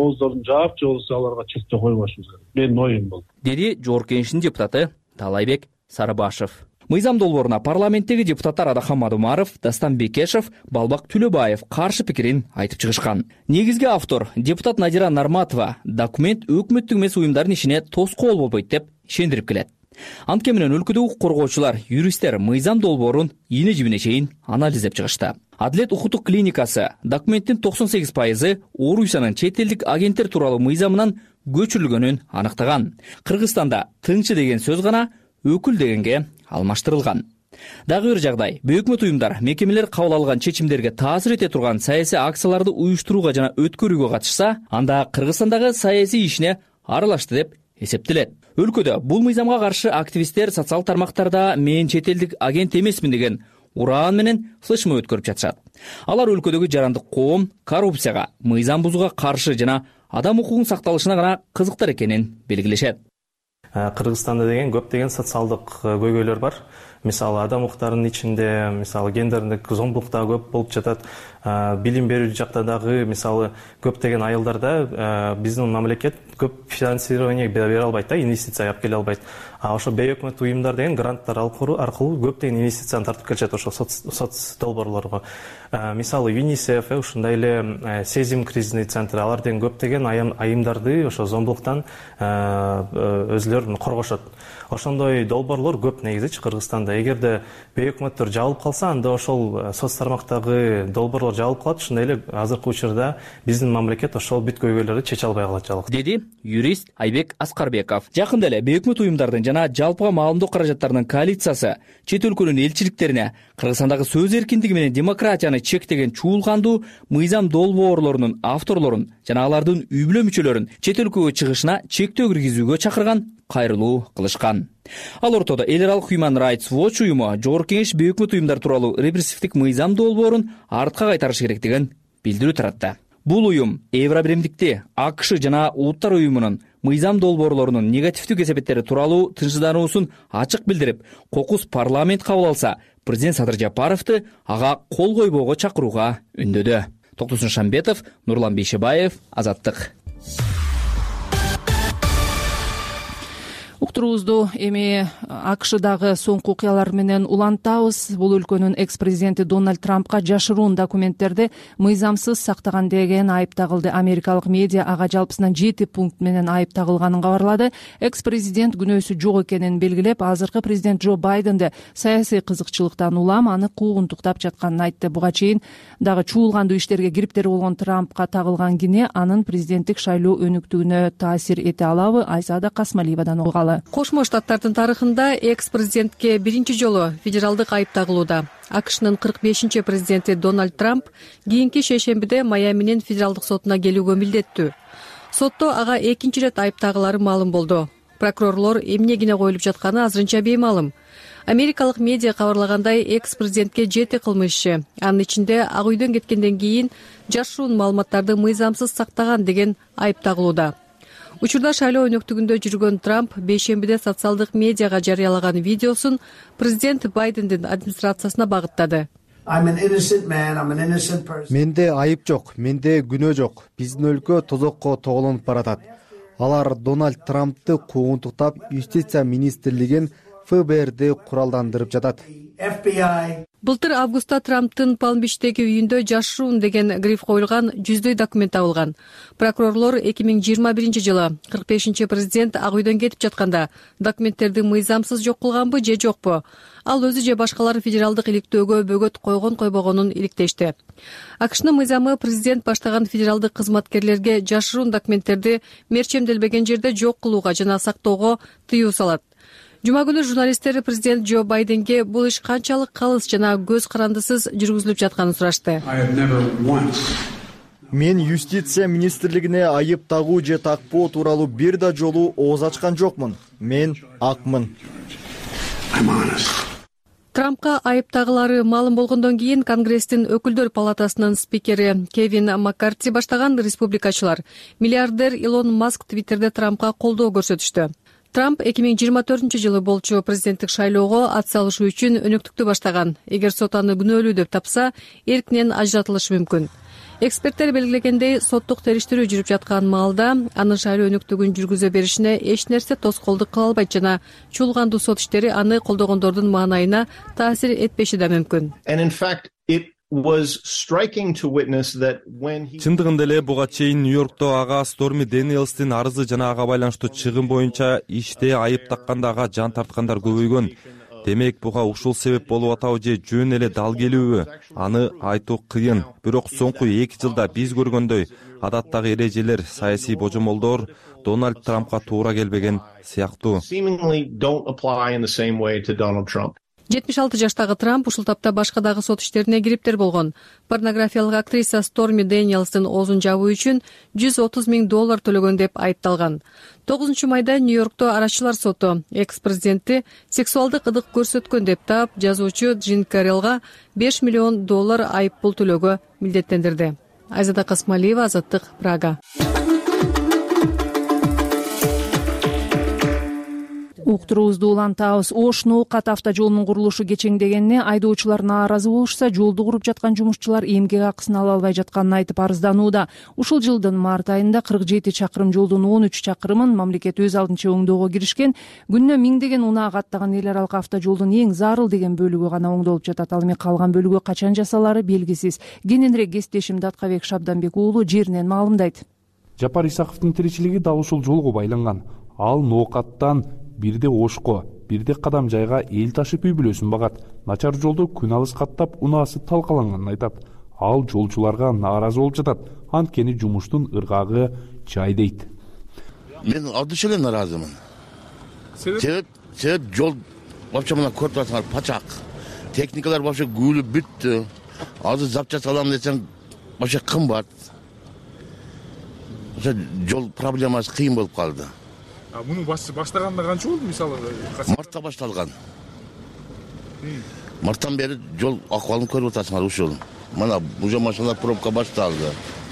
ооздорун жаап же болбосо аларга чектөө койбошубуз керек. Менин оюм бул, деди жогорку кеңештин депутаты Таалайбек Сарыбашев. Мыйзам долбооруна парламенттеги депутаттар Адахан Умаров, Дастан Бекешев, Балбак Түлөбаев каршы пикирин айтып чыгышкан. Негизги автор депутат Надира Нарматова документ өкмөттүк эмес уюмдардын ишине тоскоол болбойт деп ишендирип келет. Анткени менен өлкөдө укук коргоочулар, юристтер мыйзам долбоорун ийне жибине чейин анализдеп чыгышты. Адилет укуктук клиникасы документтин 98% Орусиянын чет элдик агенттер тууралуу мыйзамынан көчүрүлгөнүн аныктаган. Кыргызстанда тыңчы деген сөз гана өкүл дегенге алмаштырылган. Дагы бир жагдай, өкмөт уюмдар мекемелер кабыл алган чечимдерге таасир эте турган саясий акцияларды уюштурууга жана өткөрүүгө катышса, анда Кыргызстандагы саясий ишине аралашты деп эсептелет. Өлкөдө бул мыйзамга каршы активисттер социал тармактарда мен чет элдик агент эмесмин деген ураан менен флешмоб өткөрүп жатышат. Алар өлкөдөгү жарандык коом коррупцияга, мыйзам бузууга каршы жана адам укугунун сакталышына гана кызыктар экенин белгилешет. Кыргызстанда деген көптөгөн социалдык көйгөйлөр бар. Мисалы адам укуктарынын ичинде, мисалы гендердик зомбулук да көп болуп жатат. Билим берүү жакта дагы мисалы көптөгөн айылдарда биздин мамлекет көп финансирование бере албайт, инвестиция алып келе албайт. Ошо бейөкмөт уюмдар деген гранттар аркылуу көптөгөн инвестицияны тартып келишет ошо соц долбоорлорго. Мисалы ЮНИСЕФ, ушундай эле Сезим кризисный центр, алар деген көптөгөн айымдарды ошо зомбулуктан өзүлөрүн коргошот. Ошондой долбоорлор көп негизичи Кыргызстанда. Эгерде бейөкмөттөр жабылып калса, анда ошол соц тармактагы долбоорлор жабылып калат. Ошондой эле азыркы учурда биздин мамлекет ошол бүт көйгөйлөрдү чече албай калат жалгыз, деди юрист Айбек Аскарбеков. Жакында эле бейөкмөт уюмдардын жана жалпыга маалымдоо каражаттарынын коалициясы чет өлкөнүн элчиликтерине Кыргызстандагы сөз эркиндиги менен демократияны чектеген чуулгандуу мыйзам долбоорлорунун авторлорун жана алардын үй бүлө мүчөлөрүн чет өлкөгө чыгышына чектөө киргизүүгө чакырган кайрылуу кылышкан. Ал ортодо эл аралык Human Rights Watch уюму жогорку кеңеш бейөкмөт уюмдар тууралуу репрессивдик мыйзам долбоорун артка кайтарыш керектигин билдирүү таратты. Бул уюм Евробиримдикти АКШ жана Улуттар уюмунун мыйзам долбоорлорунун негативдүү кесепеттери тууралуу тынчсыздануусун ачык билдирип, кокус парламент кабыл алса, президент Садыр Жапаровду ага кол койбоого чакырууга үндөдү. Токтосун Шамбетов, Нурлан Бейшебаев, Азаттык. Уктуруубузду эми АКШдагы соңку окуялар менен улантабыз. Бул өлкөнүн экс-президенти Дональд Трампка жашыруун документтерди мыйзамсыз сактаган деген айып тагылды. Америкалык медиа ага жалпысынан 7 пункт менен айып тагылганын кабарлады. Экс-президент күнөөсү жок экенин белгилеп, азыркы президент Джо Байденди саясий кызыкчылыктан улам аны куугунтуктап жатканын айтты. Буга чейин дагы чуулгандуу иштерге кириптери болгон Трампка тагылган кине анын президенттик шайлоо өнүктүгүнө таасир эте алабы? Айсада Касмалиевадан угалы. Кошмо Штаттардын тарыхында экс-президентке биринчи жолу федералдык айып тагылууда. АКШнын 45-чи президенти Дональд Трамп кийинки шейшембиде Майаминин федералдык сотуна келүүгө милдеттүү. Сотто ага экинчи ирет айып тагылары маалым болду. Прокурорлор эмнегине коюлуп жатканы азырынча беймаалым. Америкалык медиа кабарлагандай, экс-президентке 7 кылмыш иши, анын ичинде Ак үйдөн кеткенден кийин жашыруун маалыматтарды мыйзамсыз сактаган деген айып тагылууда. Учурда шайлоо өнөктүгүндө жүргөн Трамп бейшембиде социалдык медиага жарыялаган видеосун президент Байдендин администрациясына багыттады. Менде айып жок, менде күнөө жок. Биздин өлкө тозокко тоголонуп баратат. Алар Дональд Трампты куугунтуктап, юстиция министрлигин ФБРди куралдандырып жатат. Былтыр августта Трамптын Палм-Бичтеги үйүндө жашыруун деген гриф коюлган жүздөй документ табылган. Прокурорлор 2021 жылы 45-чи президент Ак үйдөн кетип жатканда документтерди мыйзамсыз жок кылганбы же жокпу? Ал өзү же башкалар федералдык иликтөөгө бөгөт койгон-койбогонун иликтешти. АКШнын мыйзамы президент баштаган федералдык кызматкерлерге жашыруун документтерди мерчемделбеген жерде жок кылууга жана сактоого тыюу салат. Жума күнү журналисттер президент Джо Байденге бул иш канчалык калыс жана көз карандысыз жүргүзүлүп жатканын сурашты. Мен юстиция министрлигине айып тагуу же такпоо тууралуу бир да жолу ооз ачкан жокмун. Мен акмын. Трампка айып тагылары маалым болгондон кийин Конгресстин өкүлдөр палатасынын спикери Кевин Маккарти баштаган республикачылар миллиардер Илон Маск Твиттерде Трампка колдоо көрсөтүштү. Трамп 2024 жылы болчу президенттик шайлоого ат салышы үчүн өнөктүктү баштаган. Эгер сот аны күнөөлүү деп тапса, эркинен ажыратылышы мүмкүн. Эксперттер белгилегендей, соттук териштирүү жүрүп жаткан маалда анын шайлоо өнүктүгүн жүргүзө беришине эч нерсе тоскоолдук кыла албайт жана чуулгандуу сот иштери аны колдогондордун маанайына таасир этпеши да мүмкүн. Чындыгында эле буга чейин Нью-Йоркто ага Сторми Дэниелстин арызы жана ага байланыштуу чыгым боюнча иште айып такканда ага жан тарткандар көбөйгөн. Демек буга ушул себеп болуп атабы же жөн эле дал келүүбү? Аны айтуу кыйын. Бирок соңку 2 жылда биз көргөндөй адаттагы эрежелер, саясий божомолдор Дональд Трампка туура келбеген сыяктуу. 76 жаштагы Трамп ушул тапта башка дагы сот иштерине кириптер болгон. Порнографиялык актриса Сторми Дэниелстин оозун жабуу үчүн $130 000 төлөгөн деп айыпталган. 9-майда Нью-Йоркто арачылар соту экс-президентти сексуалдык ыдык көрсөткөн деп таап, жазуучу Джин Карелга $5 million айып пул төлөөгө милдеттендирди. Айзада Касмалиева, Азаттык, Прага. Уктуруубузду улантабыз. Ош Ноокат автожолунун курулушу кечеңдегенине айдоочулар нааразы болушса, жолду куруп жаткан жумушчулар эмгек акысын ала албай жатканын айтып арызданууда. Ушул жылдын март айында 47 чакырым жолдун 13 чакырымын мамлекет өз алдынча оңдоого киришкен. Күнүнө миңдеген унаа каттаган эл аралык автожолдун эң зарыл деген бөлүгү гана оңдолуп жатат. Ал эми калган бөлүгү качан жасалары белгисиз. Кененирээк кесиптешим Даткабек Шабданбек уулу жеринен маалымдайт. Жапар Исаковдун тиричилиги дал ушул жолго байланган. Ал Ноокаттан бирде Ошко, бирде Кадам жайга эл ташып үй бүлөсүн багат. Начар жолду күн алыс каттап, унаасы талкаланганын айтат. Ал жолчуларга нааразы болуп жатат. Анткени жумуштун ыргагы жай дейт. Мен абдыш эле нааразымын. Себеп жол вообще мына көрүп жаткан пачак. Техникалар вообще күлүп бүттү. Азыр запчасть алам десең вообще кымбат. Жол проблемасы кыйын болуп калды. Муну баштаганына канча болду мисалы? Мартта башталган. Марттан бери жол акыбалын көрүп атасыңар ушул. Мына уже машиналар пробка башталды.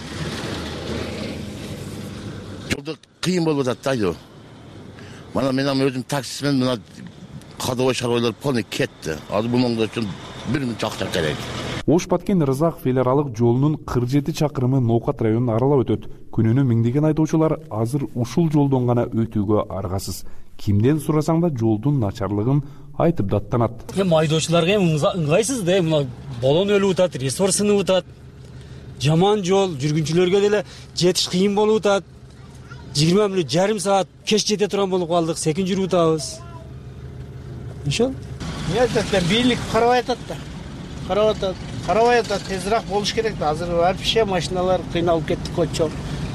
Жолда кыйын болуп атат да. Мына мен өзүм таксисмен мына кадыбай шаруалар полный кетти. Азыр мунун үчүн 1 миң акча керек. Ош Баткен Рызаков эл аралык жолунун 47 чакырымы Ноокат районун аралап өтөт. Күнүнө миңдеген айдоочулар азыр ушул жолдон гана өтүүгө аргасыз. Кимден сурасаң да жолдун начарлыгын айтып даттанат. Айдоочуларга ыңгайсыз да, мына болон өлүп атат, ресурс сынып атат. Жаман жол, жүргүнчүлөргө деле жетиш кыйын болуп атат. 20 мүнөт жарым саат кеч жете турган болуп калдык, секин жүрүп атабыз. Ошол? Мен айтат, бийлик карабай атат да. Карабай атат, тезирээк болуш керек да. Азыр вообще машиналар кыйналып кетти көчө.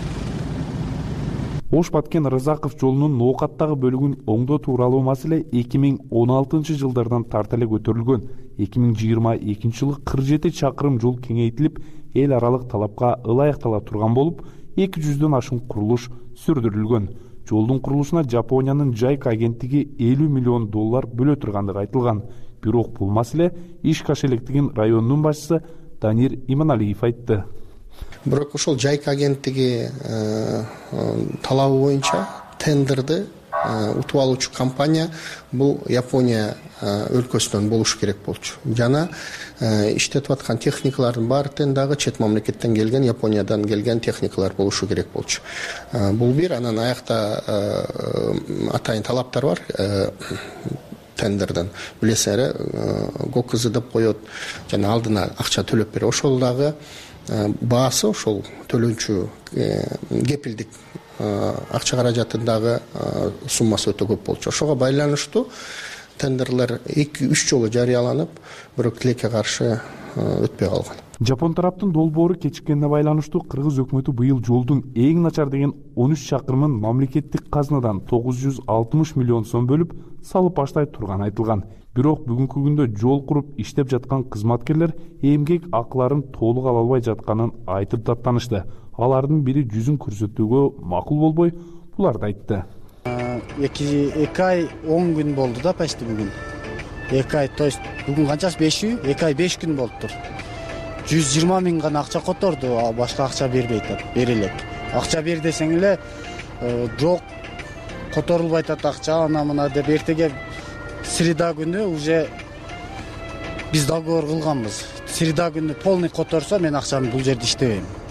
Ош Баткен Рызаков жолунун Ноокаттагы бөлүгүн оңдоо тууралуу маселе 2016 жылдардан тарта эле көтөрүлгөн. 2022 жылы 47 чакырым жол кеңейтилип, эл аралык талапка ылайыктала турган болуп, 200дөн ашуун курулуш сүрдүрүлгөн. Жолдун курулушуна Жапониянын JICA агенттиги $50 million бөлө тургандыгы айтылган. Бирок бул маселе иш каш электигин районунун башчысы Данир Иманалиев айтты. Бирок ошол JICA агенттиги талабы боюнча тендерди утуп алуучу компания бул Япония өлкөсүнөн болушу керек болчу. Жана иштетип аткан техникалардын баары тең дагы чет мамлекеттен келген, Япониядан келген техникалар болушу керек болчу. Бул бир, анан аякта атайын талаптар бар. Тендерден билесиңер, ГОКЗ деп коет, жана алдына акча төлөп берет. Ошол дагы баасы ошол төлөнчү кепилдик акча каражатындагы суммасы өтө көп болчу. Ошого байланыштуу тендерлер 2-3 жолу жарыяланып, бирок тилекке каршы өтпөй калган. Жапон тараптын долбоору кечиккенине байланыштуу Кыргыз өкмөтү быйыл жолдун эң начар деген 13 чакырымын мамлекеттик казнадан 960 миллион сом бөлүп салып баштай турганы айтылган. Бирок бүгүнкү күндө жол куруп иштеп жаткан кызматкерлер эмгек акыларын толук ала албай жатканын айтып даттанышты. Алардын бири жүзүн көрсөтүүгө макул болбой, буларды айтты. 2 ай 10 күн болду да, почти бүгүн. 2 ай, то есть бүгүн канчасы 5 үй, 2 ай 5 күн болуптур. 120 миң гана акча которду, башка акча бербейт, берилет. Акча бер десең эле жок, которулбай атат акча, ана мына деп эртеге среда күнү уже биз договор кылганбыз. Среда күнү полный которсо мен акчаны бул жерде иштебейм.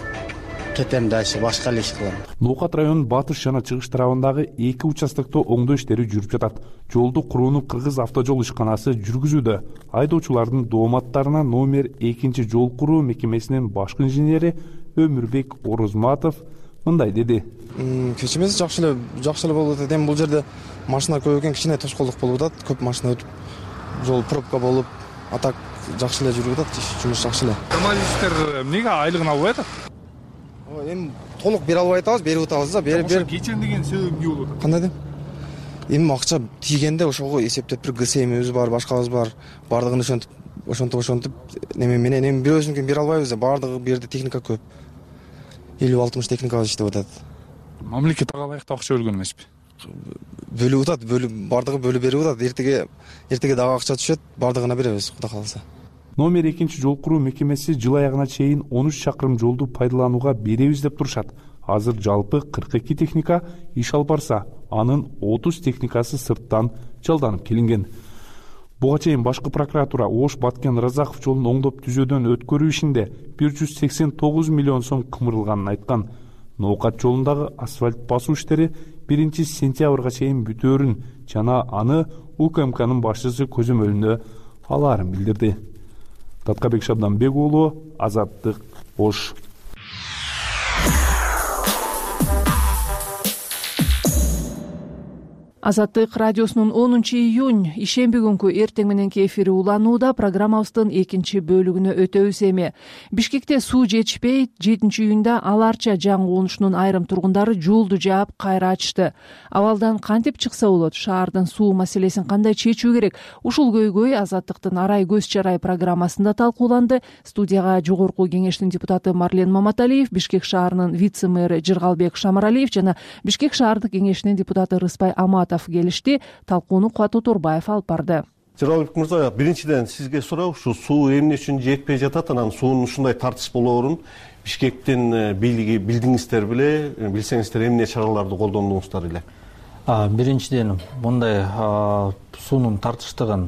кетем дальше, башка эле иш кылам. Ноокат районунун батыш жана чыгыш тарабындагы 2 участокто оңдоо иштери жүрүп жатат. Жолду курууну Кыргыз автожол ишканасы жүргүзүүдө. Айдоочулардын дооматтарына номер 2 жол куруу мекемесинин башкы инженери Өмүрбек Орозматов мындай деди. Кечимиз жакшы эле болуп атат. Эми бул жерде машина көп экен, кичине тоскоолдук болуп атат. Көп машина өтүп, жол пробка болуп, атак жакшы эле жүрүп атат. Жумуш жакшы эле. Журналисттер эмнеге айлыгын албай атат? Эми толук бере албай атабыз, берип атабыз да. Берип кечен деген себеп эмне болуп атат? Кандай деп? Эми акча тийгенде ошого эсептеп бир ГСМибиз бар, башкабыз бар. Бардыгын ошентип неме менен эми бирөөсүнүн бере албайбыз да. Бардыгы бу жерде техника көп. 50-60 техникабыз иштеп атат. Мамлекет ага ылайыктуу акча бөлгөн эмеспи? Бөлүп атат, бардыгы бөлүп берип атат. Эртеге дагы акча түшөт, бардыгына беребиз, Кудай кааласа. Номер 2 жол куруу мекемеси жыл аягына чейин 13 чакырым жолду пайдаланууга беребиз деп турушат. Азыр жалпы 42 техника иш алып барса, анын 30 техникасы сырттан жалданып келинген. Буга чейин башкы прокуратура Ош Баткен Разаков жолун оңдоп түзөөдөн өткөрүү ишинде 189 миллион сом кымырылганын айткан. Ноокат жолундагы асфальт басуу иштери 1 сентябрга чейин бүтөөрүн жана аны УКМКнын башчысы көзөмөлүнө алаарын билдирди. Таткабек Шабданбек уулу, Азаттык, Ош. Азаттык радиосунун 10 июнь ишемби күнкү эртең мененки эфири уланууда. Программабыздын 2 бөлүгүнө өтөбүз эми. Бишкекте суу жетишпей, 7 июнда Аларча жаңы конушунун айрым тургундары жолду жаап кайра ачышты. Абалдан кантип чыкса болот? Шаардын суу маселесин кандай чечүү керек? Ушул көйгөй Азаттыктын Арай көз чарай программасында талкууланды. Студияга жогорку кеңештин депутаты Марлен Маматалиев, Бишкек шаарынын вице-мэры Жыргалбек Шамаралиев жана Бишкек шаардык кеңешинин депутаты Рыспай Аматов келишти. Талкууну Кубат Оторбаев алып барды. Жыргалбек мырза, биринчиден сизге суроо, ушу суу эмне үчүн жетпей жатат, анан суунун ушундай тартыш болоорун Бишкектин бийлиги билдиңиздер беле, билсеңиздер эмне чараларды колдондуңуздар эле? Биринчиден мындай суунун тартыштыгын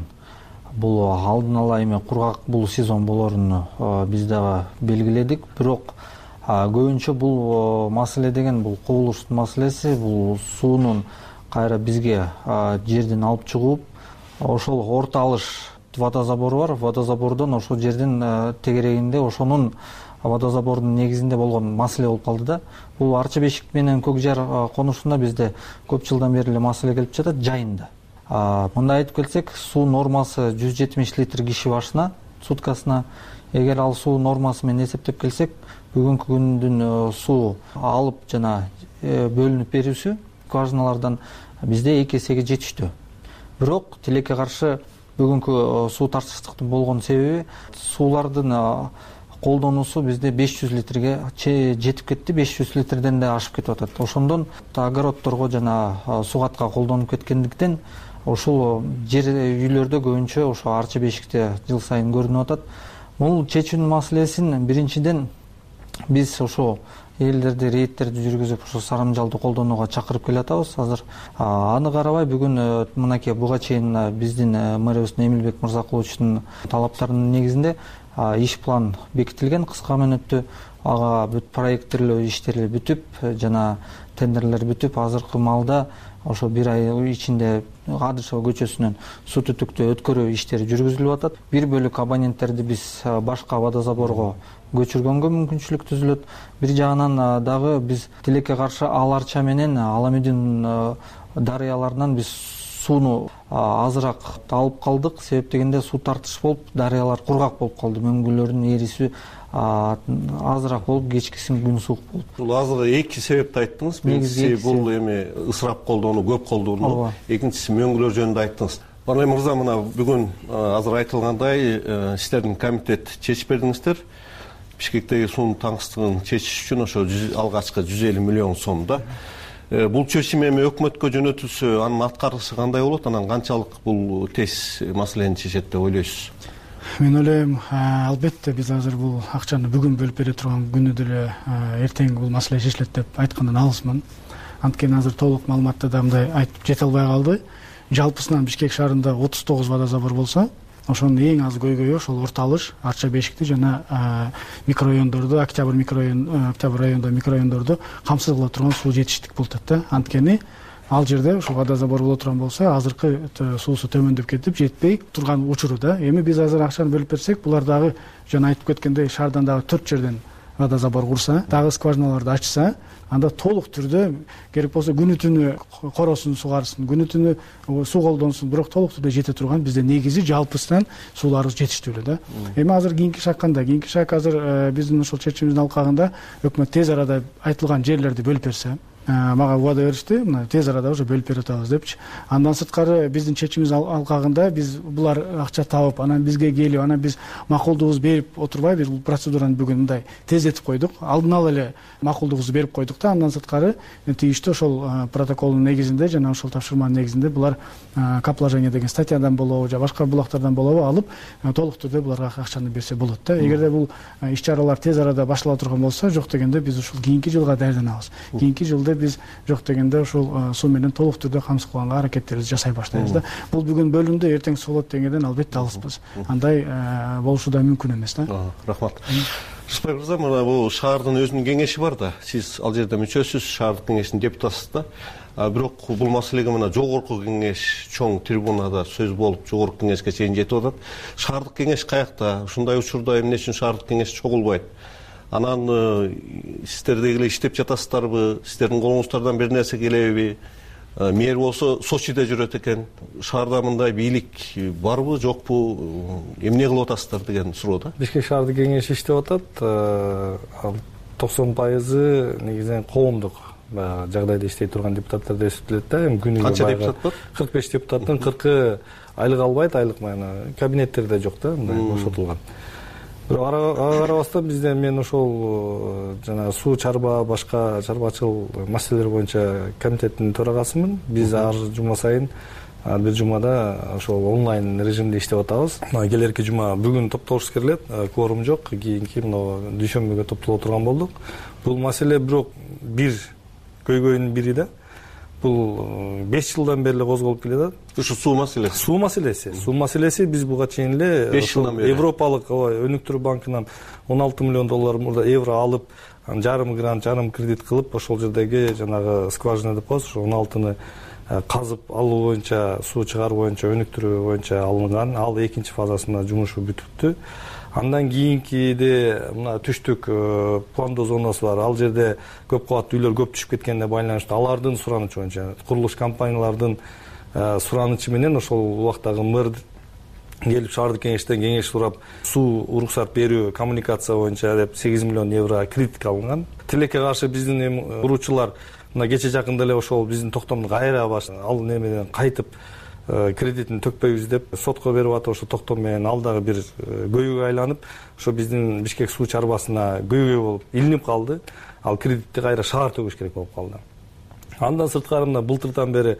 бул алдын ала эми кургак бул сезон болоорун биз дагы белгиледик. Бирок көбүнчө бул маселе деген бул кубулуштун маселеси, бул суунун кайра бизге жерден алып чыгып, ошол орто алыш водозабору бар. Водозабордон ошол жердин тегерегинде ошонун водозабордун негизинде болгон маселе болуп калды да. Бул Арча Бешик менен Көкжар конушунда бизде көп жылдан бери эле маселе келип жатат жайында. Мындай айтып келсек, суу нормасы 170 литр киши башына суткасына. Эгер ал суу нормасы менен эсептеп келсек, бүгүнкү күндүн суу алып жана бөлүнүп берүүсү скважиналардан бизде 2 эсеге жетиштүү. Бирок тилекке каршы бүгүнкү суу тартыштыктын болгон себеби суулардын колдонуусу бизде 500 литрге жетип кетти, 500 литрден да ашып кетип атат. Ошондон огородторго жана сугатка колдонуп кеткендиктен ошол жер үйлөрдө көбүнчө ошо Арча Бешикте жыл сайын көрүнүп атат. Бул чечүүнүн маселесин биринчиден биз ошо элдерди рейдтерди жүргүзүп ошо сарамжалды колдонууга чакырып келатабыз. Азыр аны карабай бүгүн мынакей буга чейин биздин мэрибиз Эмилбек Мырзакуловичтун талаптарынын негизинде иш план бекитилген кыска мөөнөттө. Ага бүт проекттерлөө иштери бүтүп жана тендерлер бүтүп, азыркы маалда ошо 1 ай ичинде Адышева көчөсүнөн суу түтүктү өткөрүү иштери жүргүзүлүп атат. Бир бөлүк абоненттерди биз башка водозаборго көчүргөнгө мүмкүнчүлүк түзүлөт. Бир жагынан дагы биз тилекке каршы Аларча менен Аламедин дарыяларынан биз сууну азыраак алып калдык. Себеп дегенде суу тартыш болуп, дарыялар кургак болуп калды. Мөңгүлөрдүн эриси азыраак болуп, кечкисин күн суук болуп. Бул азыр 2 себепти айттыңыз. Биринчиси бул эми ысырап колдонуу, көп колдонуу. Экинчиси мөңгүлөр жөнүндө айттыңыз. Мына мырза, мына бүгүн азыр айтылгандай сиздердин комитет чечип бердиңиздер. Бишкектеги суунун таңсыздыгын чечиш үчүн ошо алгачкы 150 миллион сом да. Бул чечим эми өкмөткө жөнөтүлсө, анын аткарышы кандай болот? Анан канчалык бул тез маселени чечет деп ойлойсуз? Мен ойлойм, албетте биз азыр бул акчаны бүгүн бөлүп бере турган күнү деле эртең бул маселе чечилет деп айткандан алысмын. Анткени азыр толук маалыматты да мындай айтып жете албай калды. Жалпысынан Бишкек шаарында 39 водозабор болсо, ошонун эң аз көйгөйү ошол Орто Алыш, Арча Бешикти жана микрорайондорду, Октябрь районундагы микрорайондорду камсыз кыла турган суу жетиштик болуп атат да. Анткени ал жерде ушул водозабор боло турган болсо, азыркы суусу төмөндөп кетип жетпей турган учуру да. Эми биз азыр акчаны бөлүп берсек, булар дагы жана айтып кеткендей шаардан дагы 4 жерден водозабор курса, дагы скважиналарды ачса, анда толук түрдө керек болсо күнү түнү коросун сугарсын, күнү түнү суу колдонсун, бирок толук түрдө жете турган бизде негизи жалпысынан сууларыбыз жетиштүү эле да. Эми азыр кийинки шаг кандай? Кийинки шаг азыр биздин ошол чечимибиздин алкагында өкмөт тез арада айтылган жерлерди бөлүп берсе, мага убада беришти, мына тез арада уже бөлүп берип атабыз депчи. Андан сырткары биздин чечимибиз алкагында биз булар акча табып, анан бизге келип, анан биз макулдугубузду берип отурбай, бир процедураны бүгүн мындай тездетип койдук. Алдын ала эле макулдугубузду берип койдук да. Андан сырткары тийиштүү ошол протоколдун негизинде жана ошол тапшырманын негизинде булар капложение деген статьядан болобу, же башка булактардан болобу алып, толук түрдө буларга акчаны берсе болот да. Эгерде бул иш-чаралар тез арада баштала турган болсо, жок дегенде биз ушул кийинки жылга даярданабыз. Кийинки жылда биз жок дегенде ушул суу менен толук түрдө камсыз кылганга аракеттерибизди жасай баштайбыз да. Бул бүгүн бөлүндү, эртең суу болот дегенден албетте алыспыз. Андай болушу да мүмкүн эмес да. Рахмат. Рыспай мырза, мына бул шаардын өзүнүн кеңеши бар да. Сиз ал жерде мүчөсүз, шаардык кеңештин депутатысыз да. Бирок бул маселеге мына жогорку кеңеш чоң трибунада сөз болуп, жогорку кеңешке чейин жетип атат. Шаардык кеңеш каякта? Ушундай учурда эмне үчүн шаардык кеңеш чогулбайт? Анан сиздер дегиле иштеп жатасыздарбы? Сиздердин колуңуздардан бир нерсе келеби? Мэр болсо Сочиде жүрөт экен. Шаарда мындай бийлик барбы, жокпу? Эмне кылып атасыздар деген суроо да. Бишкек шаардык кеңеши иштеп атат. 90% негизинен коомдук жагдайда иштей турган депутаттар деп эсептелет да. Күнүгө канча депутат бар? 45 депутаттын 40-ы айлык албайт, айлык кабинеттерде жок да, мындай бошотулган. Бирок ага карабастан бизде мен ошол жана суу чарба, башка чарбачыл маселелер боюнча комитеттин төрагасымын. Биз ар жума сайын бир жумада ошол онлайн режимде иштеп атабыз. Келерки жума бүгүн топтолуш келет, кворум жок, кийинки дүйшөмбүгө топтоло турган болдук. Бул маселе бирок бир көйгөйүнүн бири да. Бул 5 жылдан бери козголуп келатат. Ушу суу маселеси. Суу маселеси биз буга чейин эле 5 жылдан бери Европалык өнүктүрүү банкынан 16 миллион доллар мурда евро алып, жарым грант, жарым кредит кылып, ошол жердеги жанагы скважина деп коебуз, 16-ны казып алуу боюнча, суу чыгаруу боюнча, өнүктүрүү боюнча алынган. Ал экинчи фазасында жумушу бүтүптү. Андан кийинкиде мына түштүк пландоо зонасы бар. Ал жерде көп кабаттуу үйлөр көп түшүп кеткенине байланыштуу алардын суранычы боюнча, курулуш компаниялардын суранычы менен ошол убактагы мэр келип шаардык кеңештен кеңеш сурап, суу уруксат берүү, коммуникация боюнча деп 8 миллион евро кредит алынган. Тилекке каршы биздин уруучулар мына кече жакында эле ошол биздин токтомду кайра ал немеден кайтып кредитин төкпөйбүз деп сотко берип атып, ошо токтом менен ал дагы бир көйгөйгө айланып, ошо биздин Бишкек суу чарбасына көйгөй болуп илинип калды. Ал кредитти кайра шаар төгүш керек болуп калды. Андан сырткары мына былтырдан бери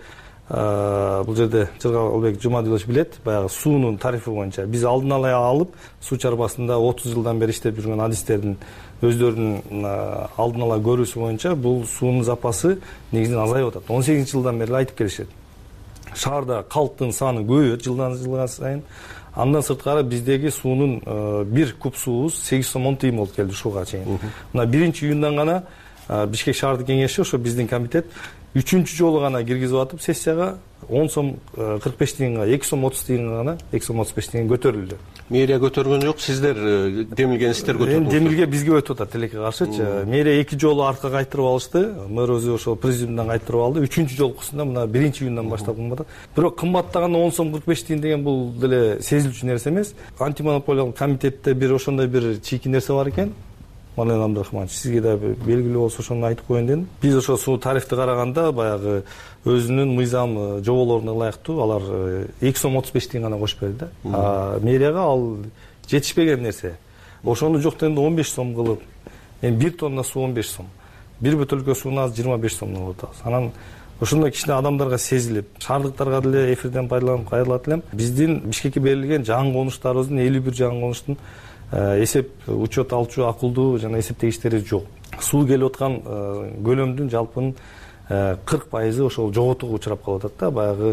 бул жерде Жыргалбек Жумадилович билет, баягы суунун тарифи боюнча биз алдын ала алып, суу чарбасында 30 жылдан бери иштеп жүргөн адистердин өздөрүнүн алдын ала көрүүсү боюнча бул суунун запасы негизинен азайып атат. 18 жылдан бери айтып келишет. Шаарда калктын саны көбөйөт жылдан жылга сайын. Андан сырткары биздеги суунун бир куб суубуз 8 сом 10 тыйын болуп келди ушуга чейин. Мына 1-июндан гана Бишкек шаардык кеңеши, ошо биздин комитет 3-чү жолу гана киргизип атып, сессияга 10 сом 45 тыйынга, 2 сом 30 тыйынга гана 2 сом 35 тыйын көтөрүлдү. Мэрия көтөргөн жок, сиздер демилген сиздер көтөрдүңүздөр. Демилге бизге өтүп атат, тилекке каршычы. Мэрия 2 жолу арка кайтырып алышты. Мэр өзү ошол президиумдан кайтырып алды. 3-чү жолкусунда мына 1-июндан баштап кымбат. Бирок кымбаттаган 10 сом 45 тыйын деген бул деле сезилчү нерсе эмес. Антимонополиялык комитетте бир ошондой бир чийки нерсе бар экен. Мален Абдрахманович, сизге да белгилүү болсо ошону айтып коеюн дедим. Биз ошо суу тарифти караганда баягы өзүнүн мыйзам жоболоруна ылайыктуу алар 2 сом 35 тыйын гана кошуп берди да. Мэрияга ал жетишпеген нерсе. Ошону жок дегенде 15 сом кылып, эми 1 тонна суу 15 сом. Бир бөтөлкө сууну аз 25 сомдон алып атабыз. Анан ошондой кичине адамдарга сезилип, шаардыктарга деле эфирден пайдаланып кайрылат элем. Биздин Бишкекке берилген жаңы конуштарыбыздын 51 жаңы конуштун эсеп учет алчу акылдуу жана эсептегичтери жок. Суу келип аткан көлөмдүн жалпынын 40% ошол жоготууга учурап калып атат да. Баягы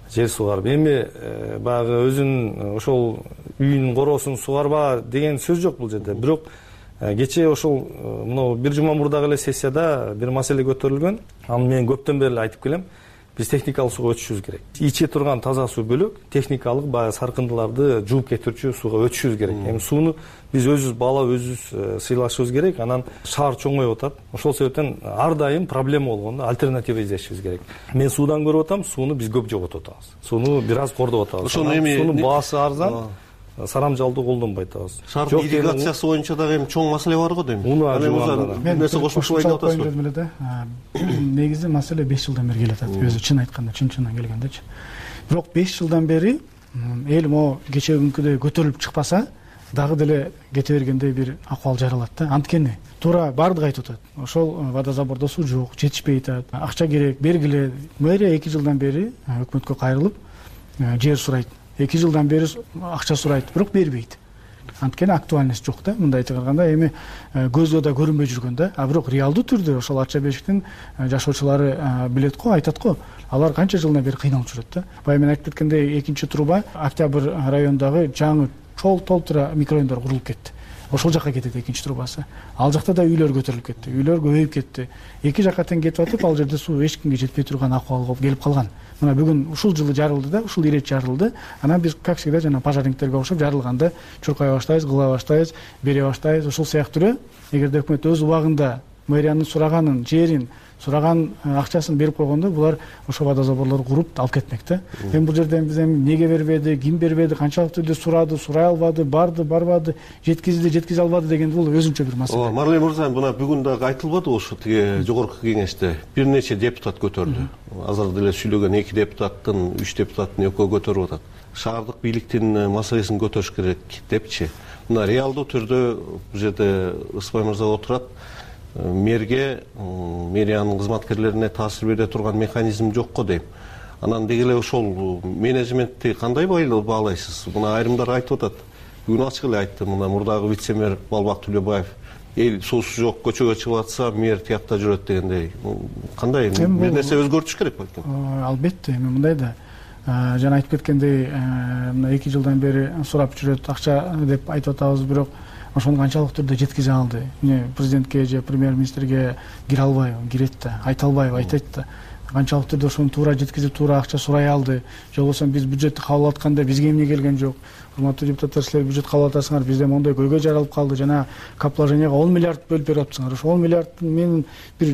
жер сугарып. Эми баягы өзүнүн ошол үйүнүн короосун сугарба деген сөз жок бул жерде. Бирок кечээ ошол мына бир жума мурдагы эле сессияда бир маселе көтөрүлгөн. Аны мен көптөн бери эле айтып келем. Биз техникалык сууга өтүшүбүз керек. Иче турган таза суу бөлөк, техникалык баягы саркындыларды жууп кетирчү сууга өтүшүбүз керек. Эми сууну биз өзүбүз баалап, өзүбүз сыйлашыбыз керек. Анан шаар чоңоюп атат. Ошол себептен ар дайым проблема болгондо альтернатива издешибиз керек. Мен суудан көрүп атам, сууну биз көп жоготуп атабыз. Сууну бир аз кордоп атабыз. Суунун баасы арзан. Сарамжалды колдонбой атабыз. Шаардын ирригациясы боюнча дагы эми чоң маселе бар го дейм. Мен нерсе кошмокчу болуп атасызбы эле да. Негизи маселе 5 жылдан бери келатат. Өзү чын айтканда, чын-чындан келгендечи. Бирок 5 жылдан бери эл могу кечээ күнкүдөй көтөрүлүп чыкпаса, дагы деле кете бергендей бир акыбал жаралат да. Анткени туура баардыгы айтып атат. Ошол водозабордо суу жок, жетишпей атат. Акча керек, бергиле. Мэрия 2 жылдан бери өкмөткө кайрылып жер сурайт. 2 жылдан бери акча сурайт, бирок бербейт. Анткени актуальность жок да. Мындайга караганда эми көзгө да көрүнбөй жүргөн да. А бирок реалдуу түрдө ошол Ача Бешиктин жашоочулары билет го, айтат го. Алар канча жылдан бери кыйналып жүрөт да. Баягы мен айтып кеткендей, 2-труба Октябрь районундагы жаңы чол толтура микрорайондар курулуп кетти. Ошол жака кетет 2-трубасы. Ал жакта да үйлөр көтөрүлүп кетти. Үйлөр көбөйүп кетти. Эки жака тең кетип атып, ал жерде суу эч кимге жетпей турган акыбалга келип калган. Мына бүгүн ушул жылы жарылды да, ушул ирет жарылды. Анан биз как всегда жана пожарниктерге окшоп жарылганда чуркай баштайбыз, кыла баштайбыз, бере баштайбыз. Ошол сыяктуу эле эгерде өкмөт өз убагында мэриянын сураганын, жерин, сураган акчасын берип койгондо, булар ошо водозаборлорду куруп алып кетмек да. Эми бул жерден биз эми неге бербеди, ким бербеди, канчалык түрдө сурады, сурай албады, барды, барбады, жеткизди, жеткизе албады деген бул өзүнчө бир маселе. Марлен мырза, мына бүгүн дагы айтылбады ошо тиги жогорку кеңеште бир нече депутат көтөрдү. Азыр деле сүйлөгөн 2 депутаттын, 3 депутаттын экөө көтөрүп атат. Шаардык бийликтин маселесин көтөрүш керек депчи. Мына реалдуу түрдө бул жерде Ысбай мырза отурат. Мэрге, мэриянын кызматкерлерине таасир бере турган механизм жок го дейм. Анан деги эле ошол менеджментти кандай баалайсыз? Мына айрымдар айтып атат. Бүгүн ачык эле айтты, мына мурдагы вице-мэр Балбак Төлөбаев. Эл суусу жок, көчөгө чыгып атса, мэр тиякта жүрөт дегендей. Кандай бир нерсе өзгөртүш керек балким? Албетте, эми мындай да. Жана айтып кеткендей, мына 2 жылдан бери сурап жүрөт, акча деп айтып атабыз, бирок ошону канчалык түрдө жеткизе алды? Эмне президентке же премьер-министрге кире албайбы, кирет да, айта албайбы, айтат да. Канчалык түрдө ошону туура жеткизип, туура акча сурай алды? Же болбосо биз бюджетти кабыл атканда бизге эмне келген жок? Урматтуу депутаттар, силер бюджет кабыл атасыңар, бизде мондой көйгөй жаралып калды, жана капложенияга 10 миллиард бөлүп берип атыпсыңар. Ошо 10 миллиардтын мен бир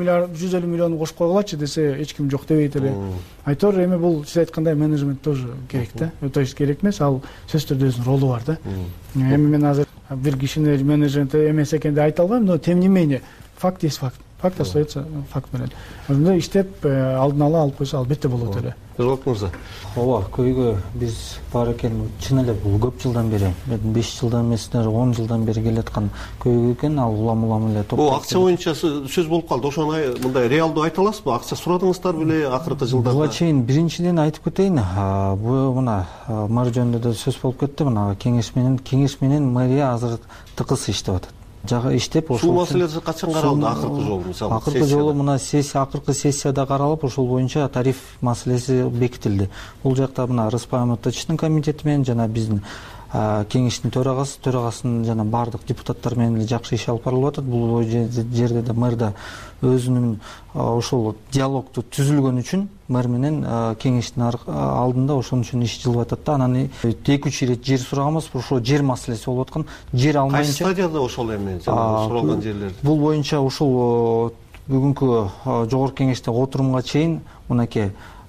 150 миллион кошуп койгулачы десе, эч ким жок дебейт эле. Айтор эми бул сиз айткандай менеджмент тоже керек да. То есть керек эмес, ал сөзсүз түрдө өзүнүн ролу бар да. Эми мен азыр бир кишини менеджмент эмес экен деп айта албайм, но тем не менее факт есть факт. Факт остается факт менен. Ошондой иштеп алдын ала алып койсо албетте болот эле. Жолок мырза. Ооба, көйгөй биз бар экен, чын эле бул көп жылдан бери, 5 жылдан эмес, 10 жылдан бери келаткан көйгөй экен, ал улам эле топ. Бул акча боюнча сөз болуп калды. Ошону мындай реалдуу айта аласызбы? Акча сурадыңыздар беле акыркы жылдарда? Буга чейин биринчиден айтып кетейин, бул мына мэр жөнүндө да сөз болуп кетти, мына кеңеш менен мэрия азыр тыкыз иштеп атат. Жагы иштеп ошол суу маселеси качан каралды акыркы жолу, мисалы? Акыркы жолу мына акыркы сессияда каралып, ошол боюнча тариф маселеси бекитилди. Бул жакта мына Рыспай Матачтын комитети менен жана биздин кеңештин төрагасынын жана бардык депутаттар менен жакшы иш алып барылып атат. Бул жерде да мэр да өзүнүн ошол диалогду түзүлгөн үчүн мэр менен кеңештин алдында ошон үчүн иш жылып атат да. Анан 2-3 ирет жер сураганбыз, ошол жер маселеси болуп аткан. Жер алмайынча. Кайсы стадияда ошол эми суралган жерлер? Бул боюнча ушул бүгүнкү жогорку кеңеште отурумга чейин мынакей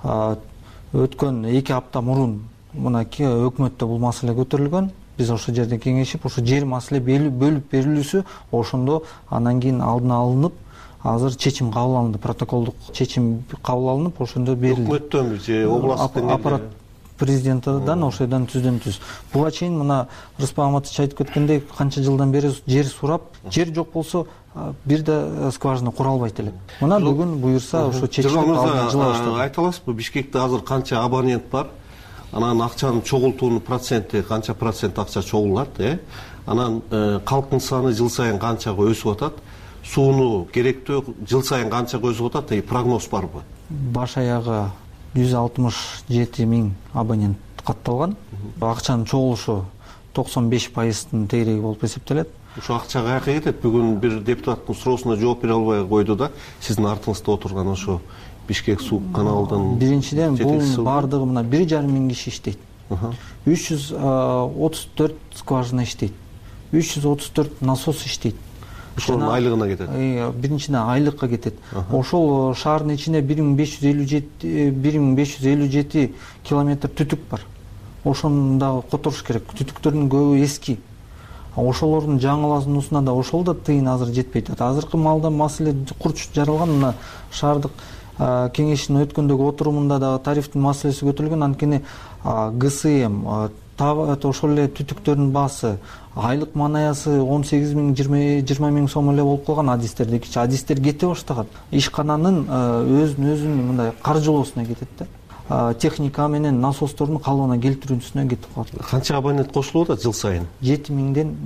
өткөн 2 апта мурун мынакей өкмөттө бул маселе көтөрүлгөн. Биз ошол жерде кеңешип, ошо жер маселе бөлүп берилүүсү ошондо анан кийин алдына алынып, азыр чечим кабыл алынды, протоколдук чечим кабыл алынып, ошондо берилди. Өкмөттөнбү же областтын аппарат президентидан ошойдон түздөн-түз. Буга чейин мына Рыспай Матач айтып кеткендей, канча жылдан бери жер сурап, жер жок болсо бир да скважина кура албайт элек. Мына бүгүн буюрса ошо чечилип алдын жыла баштады. Айта аласызбы, Бишкекте азыр канча абонент бар? Анан акчанын чогултуунун проценти канча процент акча чогулат, Анан калктын саны жыл сайын канчага өсүп атат? Сууну керектөө жыл сайын канчага өсүп атат? Прогноз барбы? Баш аягы 167 абонент катталган. Акчанын чогулушу 95%-ын тегереги болуп эсептелет. Ушу акча каяка кетет? Бүгүн бир депутаттын суроосуна жооп бере албай койду да. Сиздин артыңызда отурган ошо Бишкек суу каналынан. Биринчиден бул баардыгы мына 1,5 миң киши иштейт. 334 скважина иштейт. 334 насос иштейт. Ошонун айлыгына кетет. Биринчиден айлыкка кетет. Ошол шаардын ичинде 1557 километр түтүк бар. Ошону дагы которуш керек. Түтүктөрдүн көбү эски. Ошолордун жаңылануусуна да ошол да тыйын азыр жетпейт. Азыркы маалда маселе курч жаралган. Мына шаардык кеңештин өткөндөгү отурумунда да тарифтин маселеси көтөрүлгөн. Анткени ГСМ ошол эле түтүктөрдүн баасы, айлык манаясы 18 миң 20 миң сом эле болуп калган. Адистер кете баштаган. Ишкананын өзүнүн мындай каржылоосуна кетет да. Техника менен насостордун калыбына келтирүүсүнө кетип калат. Канча абонент кошулуп атат жыл сайын? 7 миңден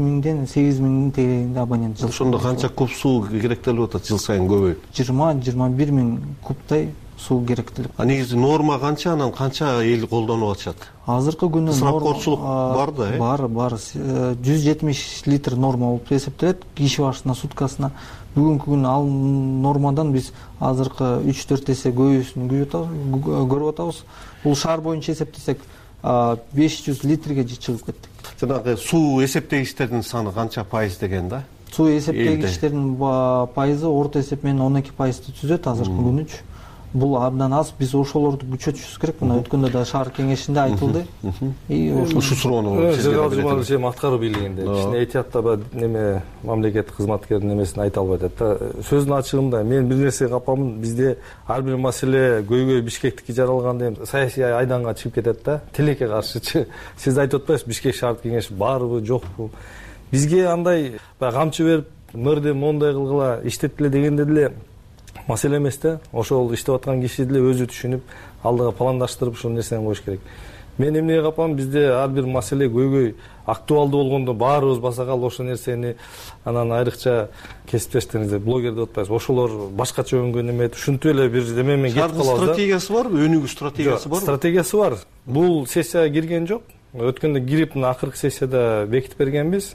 8 миңдин тегерегинде абонент. Ошондо канча куб суу керектелип атат жыл сайын көбөйүп? 20-21 миң кубтай суу керектелип. Негизи норма канча, анан канча эл колдонуп атышат? Азыркы күнү ысырапкорчулук барбы? Бар. 170 литр норма болуп эсептелет киши башына суткасына. Бүгүнкү күнү ал нормадан биз азыркы 3-4 эсе көбөйүүсүн көрүп атабыз. Бул шаар боюнча эсептесек 500 литрге чыгып кеттик. Жанагы суу эсептегичтердин саны канча пайыз деген да? Суу эсептегичтердин пайызы орто эсеп менен 12% түзөт азыркы күнүчү. Бул абдан аз. Биз ошолорду күчөтүшүбүз керек. Мына өткөндө да шаар кеңешинде айтылды. Ушу суроону сизге аткаруу бийлигинде кичине этиятта неме мамлекеттик кызматкердин немесин айта албай атат да. Сөздүн ачыгында мен бир нерсеге капамын. Бизде ар бир маселе көйгөй Бишкектики жаралганда саясий айданга чыгып кетет да. Тилекке каршычы. Сиз айтып атпайсызбы Бишкек шаардык кеңеши барбы, жокпу? Бизге андай камчы берип, мөрдө мондай кылгыла, иштеткиле дегенде деле маселе эмес да. Ошол иштеп аткан киши деле өзү түшүнүп, алдыга пландаштырып ушул нерсени коюш керек. Мен эмнеге капам? Бізде ар бир маселе көйгөй актуалдуу болгондо баарыбыз басакал ошол нерсени анан айрыкча кесиптештериңизде блогер деп атпайсыз. Ошолор башкача өнгөн эме ушинтип эле бир эме менен кетип калабыз да. Стратегиясы барбы? Өнүгүү стратегиясы барбы? Стратегиясы бар. Бул сессияга кирген жок. Өткөндө кирип мына акыркы сессияда бекитип бергенбиз.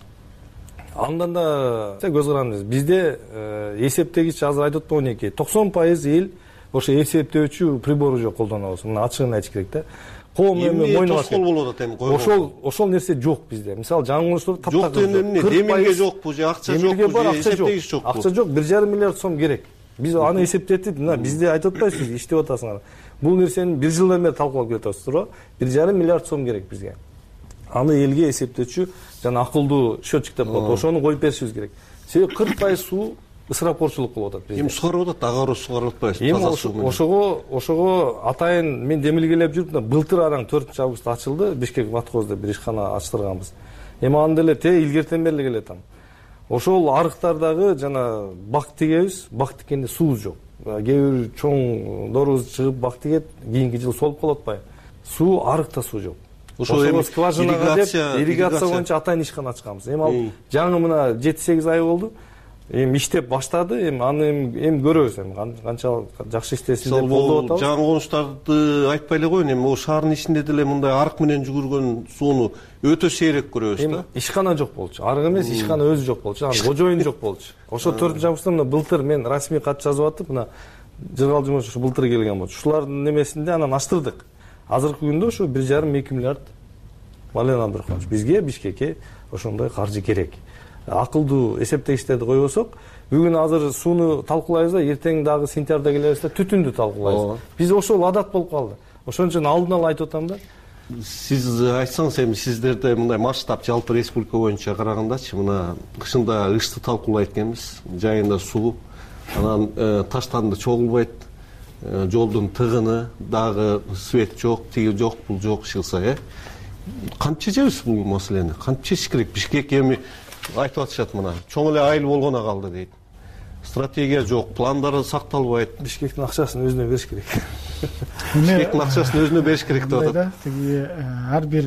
Андан да көз карандыңыз. Бизде эсептегич азыр айтып атпаймынбы минекей 90% эл ошо эсептөөчү прибору жок колдонобуз. Мына ачыгын айтыш керек да. Коом эме мойнуна тоскоол болуп атат эми. Ошол нерсе жок бизде. Мисалы жаңылыштар жок эмне? Демилге жокпу же акча жокпу же эсептегич жокпу? Акча жок, 1,5 миллиард сом керек. Биз аны эсептетип, мына бизде айтып атпайсызбы, иштеп атасыңар. Бул нерсени 1 жылдан бери талкуулап келатабыз, туура? 1,5 миллиард сом керек бизге. Аны элге эсептөөчү жана акылдуу счетчик деп коет. Ошону коюп беришибиз керек. Себеби 40% суу ысырапкорчулук болуп атат бизде. Эми сугарып атат, ага ары сугарып атпайсызбы? Таза суу менен. Ошого атайын мен демилгелеп жүрүп, былтыр араң 4-августта ачылды, Бишкек Ватхозда бир ишкана ачтырганбыз. Эми аны деле илгертен бери келет аны. Ошол арыктардагы жана бак тигебиз, бак тиккенде суу жок. Кээ бир чоң дорубуз чыгып бак тигет, кийинки жыл солуп калып атпайбы? Суу арыкта суу жок. Ошол скважинага деп ирригация боюнча атайын ишкана ачканбыз. Эми ал жаңы мына 7-8 ай болду. Эми иштеп баштады. Эми аны эми көрөбүз. Эми канча жакшы иштесин деп колдоп атабыз. Жаңы конуштарды айтпай эле коеюн. Эми шаардын ичинде деле мындай арык менен жүгүргөн сууну өтө сейрек көрөбүз да. Ишкана жок болчу. Арык эмес, ишкана өзү жок болчу. Анын кожоюну жок болчу. Ошо 4-августта мына былтыр мен расмий кат жазып атып, мына Жыргал Жумош ушу былтыр келген болчу. Ушулардын немесинде анан аштырдык. Азыркы күндө ошо 1,5-2 миллиард Мален Абдрахманович, бизге Бишкекке ошондой каржы керек. Акылдуу эсептегичтерди койбосок, бүгүн азыр сууну талкуулайбыз да, эртең дагы сентябрда келебиз да, түтүндү талкуулайбыз. Биз ошол адат болуп калды. Ошон үчүн алдын ала айтып атам да. Сиз айтсаңыз, эми сиздерде мындай масштаб жалпы республика боюнча карагандачы, мына кышында ышты талкуулайт экенбиз, жайында суу, анан таштанды чогулбайт, жолдун тыгыны, дагы свет жок, тиги жок, бул жок чыгса, кантип чечебиз бул маселени? Кантип чечиш керек? Бишкек эми айтып атышат мына, чоң эле айыл болгоно калды дейт. Стратегия жок, пландары сакталбайт. Бишкектин акчасын өзүнө бериш керек. Бишкектин акчасын өзүнө бериш керек деп атат. Тиги ар бир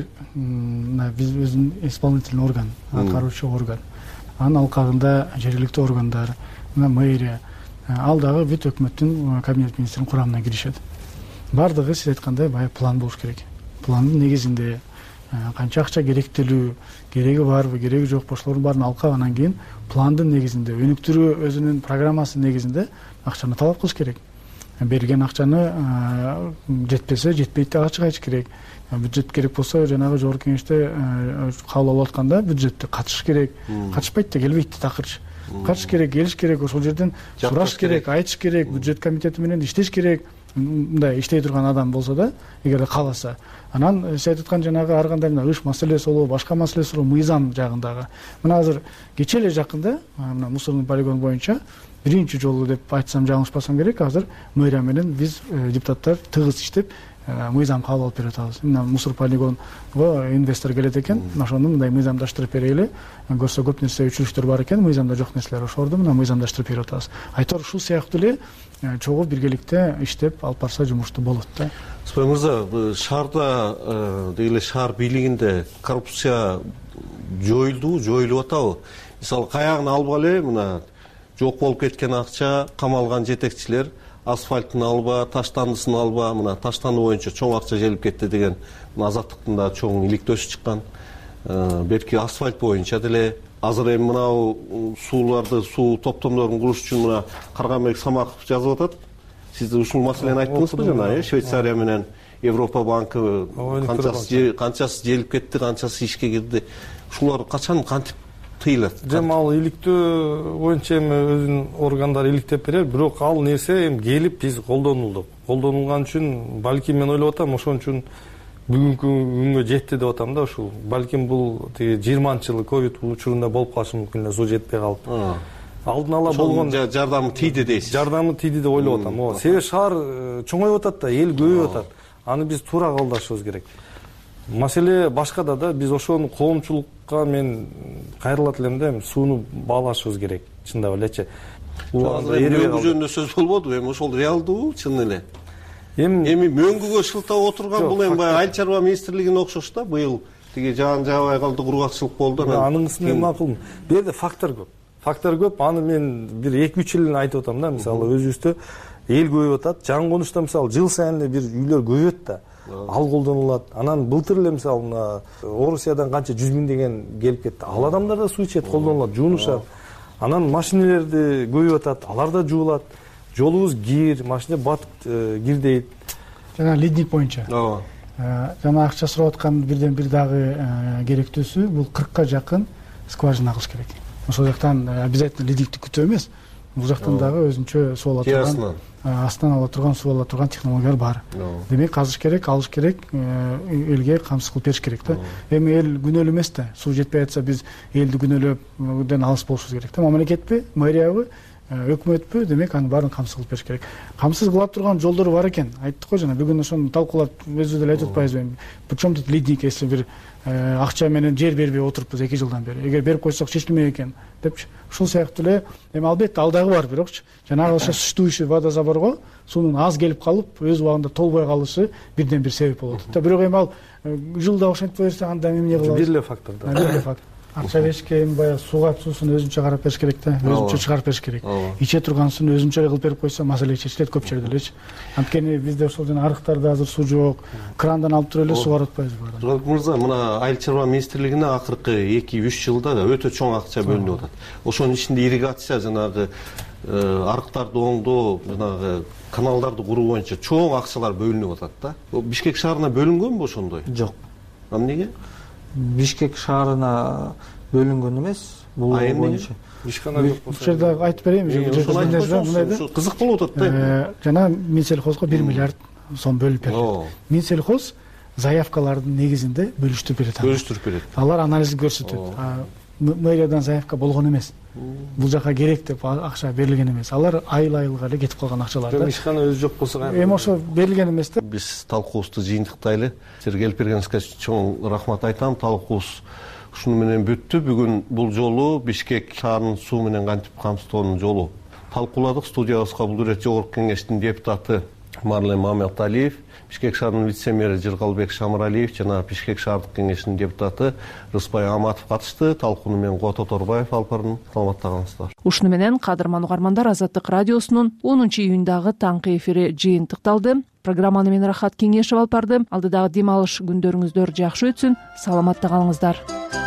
биз өзүнүн исполнительный орган, аткаруучу орган, анын алкагында жергиликтүү органдар, мына мэрия, ал дагы бүт өкмөттүн кабинет министринин курамына киришет. баардыгы сиз айткандай баягы план болуш керек. Пландын негизинде канча акча керектелүү, кереги барбы, кереги жокпу, ошолордун баарын алкап, анан кийин пландын негизинде, өнүктүрүү өзүнүн программасынын негизинде акчаны талап кылыш керек. Берилген акчаны жетпесе, жетпейт деп ачык айтыш керек. Бюджет керек болсо, жанагы жогорку кеңеште кабыл алып атканда бюджетте катышыш керек. Катышпайт да келбейт да такырчы. Катыш керек, келиш керек, ошол жерден сураш керек, айтыш керек, бюджет комитети менен иштеш керек. Мындай иштей турган адам болсо да, эгерде кааласа. Анан сиз айтып аткан жанагы ар кандай ыш маселеси болобу, башка маселеси болобу, мыйзам жагындагы. Мына азыр кечээ эле жакында, мына мусордун полигону боюнча биринчи жолу деп айтсам жаңылышпасам керек, азыр мэрия менен биз депутаттар тыгыз иштеп мыйзам кабыл алып берип атабыз. Мына мусор полигонго инвестор келет экен, ошону мындай мыйзамдаштырып берели. Көрсө көп нерсе өчүрүштөр бар экен, мыйзамда жок нерселер ошолорду мына мыйзамдаштырып берип атабыз. Айтор ушул сыяктуу эле чогуу биргеликте иштеп алып барса жумушту болот да. Сыпай мырза, шаарда деги шаар бийлигинде коррупция жоюлдубу, жоюлуп атабы? Мисалы каягын албай эле мына жок болуп кеткен акча, камалган жетекчилер асфальтын алба, таштандысын алба, мына таштанды боюнча чоң акча желип кетти деген Азаттыктын да чоң иликтөөсү чыккан. Берки асфальт боюнча деле азыр эми мынау сууларды, суу топтомдорун куруш үчүн мына Карганбек Самаков жазып атат. Сиз ушул маселени айттыңызбы жана, Швейцария менен Европа банкы канчасы желип кетти, канчасы ишке кирди. Ушулар качан кантип тыйылат? Ал иликтөө боюнча эми өзүнүн органдары иликтеп берет, бирок ал нерсе эми келип биз колдонулдук. Колдонулган үчүн балким мен ойлоп атам, ошон үчүн бүгүнкү күнгө жетти деп атам да. Ушул балким бул тиги 20-жылы ковид учурунда болуп калышы мүмкүн эле, суу жетпей калып. Алдын ала болгон жардамы тийди дейсиз. Жардамы тийди деп ойлоп атам. Себеби шаар чоңоюп атат да, эл көбөйүп атат. Аны биз туура колдошубуз керек. Маселе башкада да, биз ошону коомчулукка мен кайрылат элем да, сууну баалашыбыз керек, чындап элечи. Мөңгү жөнүндө сөз болбоду, эми ошол реалдуу чын эле. Эми мөңгүгө шылтап отурган бул эми Айыл чарба министрлигине окшош да, быйыл тиги жаан жаабай калды, кургакчылык болду. Аныңысына макулмун. Бу жерде фактор көп. Фактор көп. Аны мен бир 2-3 жылын айтып атам да, мисалы өзүбүздө эл көбөйүп атат. Жаңы конушта мисалы жыл сайын эле бир үйлөр көбөйөт да. Ал колдонулат. Анан былтыр эле мисалы мына Орусиядан канча 100 000 деген келип кетти. Ал адамдар да суу ичет, колдонулат, жуунушат. Анан машинелерди көбөйүп атат, алар да жуулат. Жолубуз кир, машина батып кирдейт. Жана лидник боюнча. Жана акча сурап аткан бирден бир дагы керектүүсү бул 40-ка жакын скважина кылыш керек. Ошол жактан обязательно лидникти күтүү эмес. Бул жактан дагы өзүнчө суу ала турган, астынан ала турган, суу ала турган технологиялар бар. Демек казыш керек, алыш керек, элге камсыз кылып бериш керек да. Эми эл күнөөлүү эмес да. Суу жетпей атса биз элди күнөөлөөдөн алыс болушубуз керек да. Мамлекетпи, мэриябы, өкмөтпү, демек анын баарын камсыз кылып бериш керек. Камсыз кыла турган жолдору бар экен. Айттык го жана бүгүн ошону талкуулап өзүбүз деле айтып атпайбызбы? Причем тут лидник, если бир акча менен жер бербей отуруппуз 2 жылдан бери. Эгер берип койсок чечилмек экен депчи. Ушул сыяктуу эле эми албетте ал дагы бар, бирокчу жанагы существующий водозаборго суунун аз келип калып, өз убагында толбой калышы бирден бир себеп болот да. Бирок эми ал жылда ошентип берсе анда эмне кылабыз? Бир эле фактор да. Бир эле фактор. Акча беришке эми баягы сууга суусун өзүнчө карап бериш керек да, өзүнчө чыгарып бериш керек. Иче турган сууну өзүнчө эле кылып берип койсо маселе чечилет көп жерде элечи. Анткени бизде ошол жана арыктарда азыр суу жок, крандан алып туруп эле сууга атпайбызбы? Жогорку мырза, мына Айыл чарба министрлигине акыркы 2-3 жылда өтө чоң акча бөлүнүп атат. Ошонун ичинде ирригация, жанагы арыктарды оңдоо, жанагы каналдарды куруу боюнча чоң акчалар бөлүнүп атат да. Бишкек шаарына бөлүнгөнбү ошондой? Жок. Эмнеге? Бишкек шаарына бөлүнгөн эмес. Бул боюнча ишкана жок болсо. Бул жерде айтып берейин. Кызык болуп атат да. Жана Минсельхозго 1 миллиард сом бөлүп берилди. Минсельхоз заявкалардын негизинде бөлүштүрүп берет. Бөлүштүрүп берет. Алар анализин көрсөтөт. Мэриядан заявка болгон эмес. Бул жака керек деп акча берилген эмес. Алар айыл-айылга эле кетип калган акчалар да. Ишкана өзү жок болсо кайра. Эми ошо берилген эмес да. Биз талкуубузду жыйынтыктайлы. Сиз келип бергениңизге чоң рахмат айтам. Талкуубуз ушуну менен бүттү. Бүгүн бул жолу Бишкек шаарынын суу менен кантип камсыздоонун жолу талкууладык. Студиябызга бул ирет жогорку кеңештин депутаты Марлен Маматалиев, Бишкек шаарынын вице-мэри Жыргалбек Шамыралиев жана Бишкек шаардык кеңешинин депутаты Рыспай Аматов катышты. Талкууну мен Кот Оторбаев алып бардым. Саламаттагыңыздар. Ушуну менен кадырман угармандар, Азаттык радиосунун 10 июндагы таңкы эфири жыйынтыкталды. Программаны мен Рахат Кеңешев алып бардым. Алдыдагы дем алыш күндөрүңүздөр жакшы өтсүн. Саламатта калыңыздар.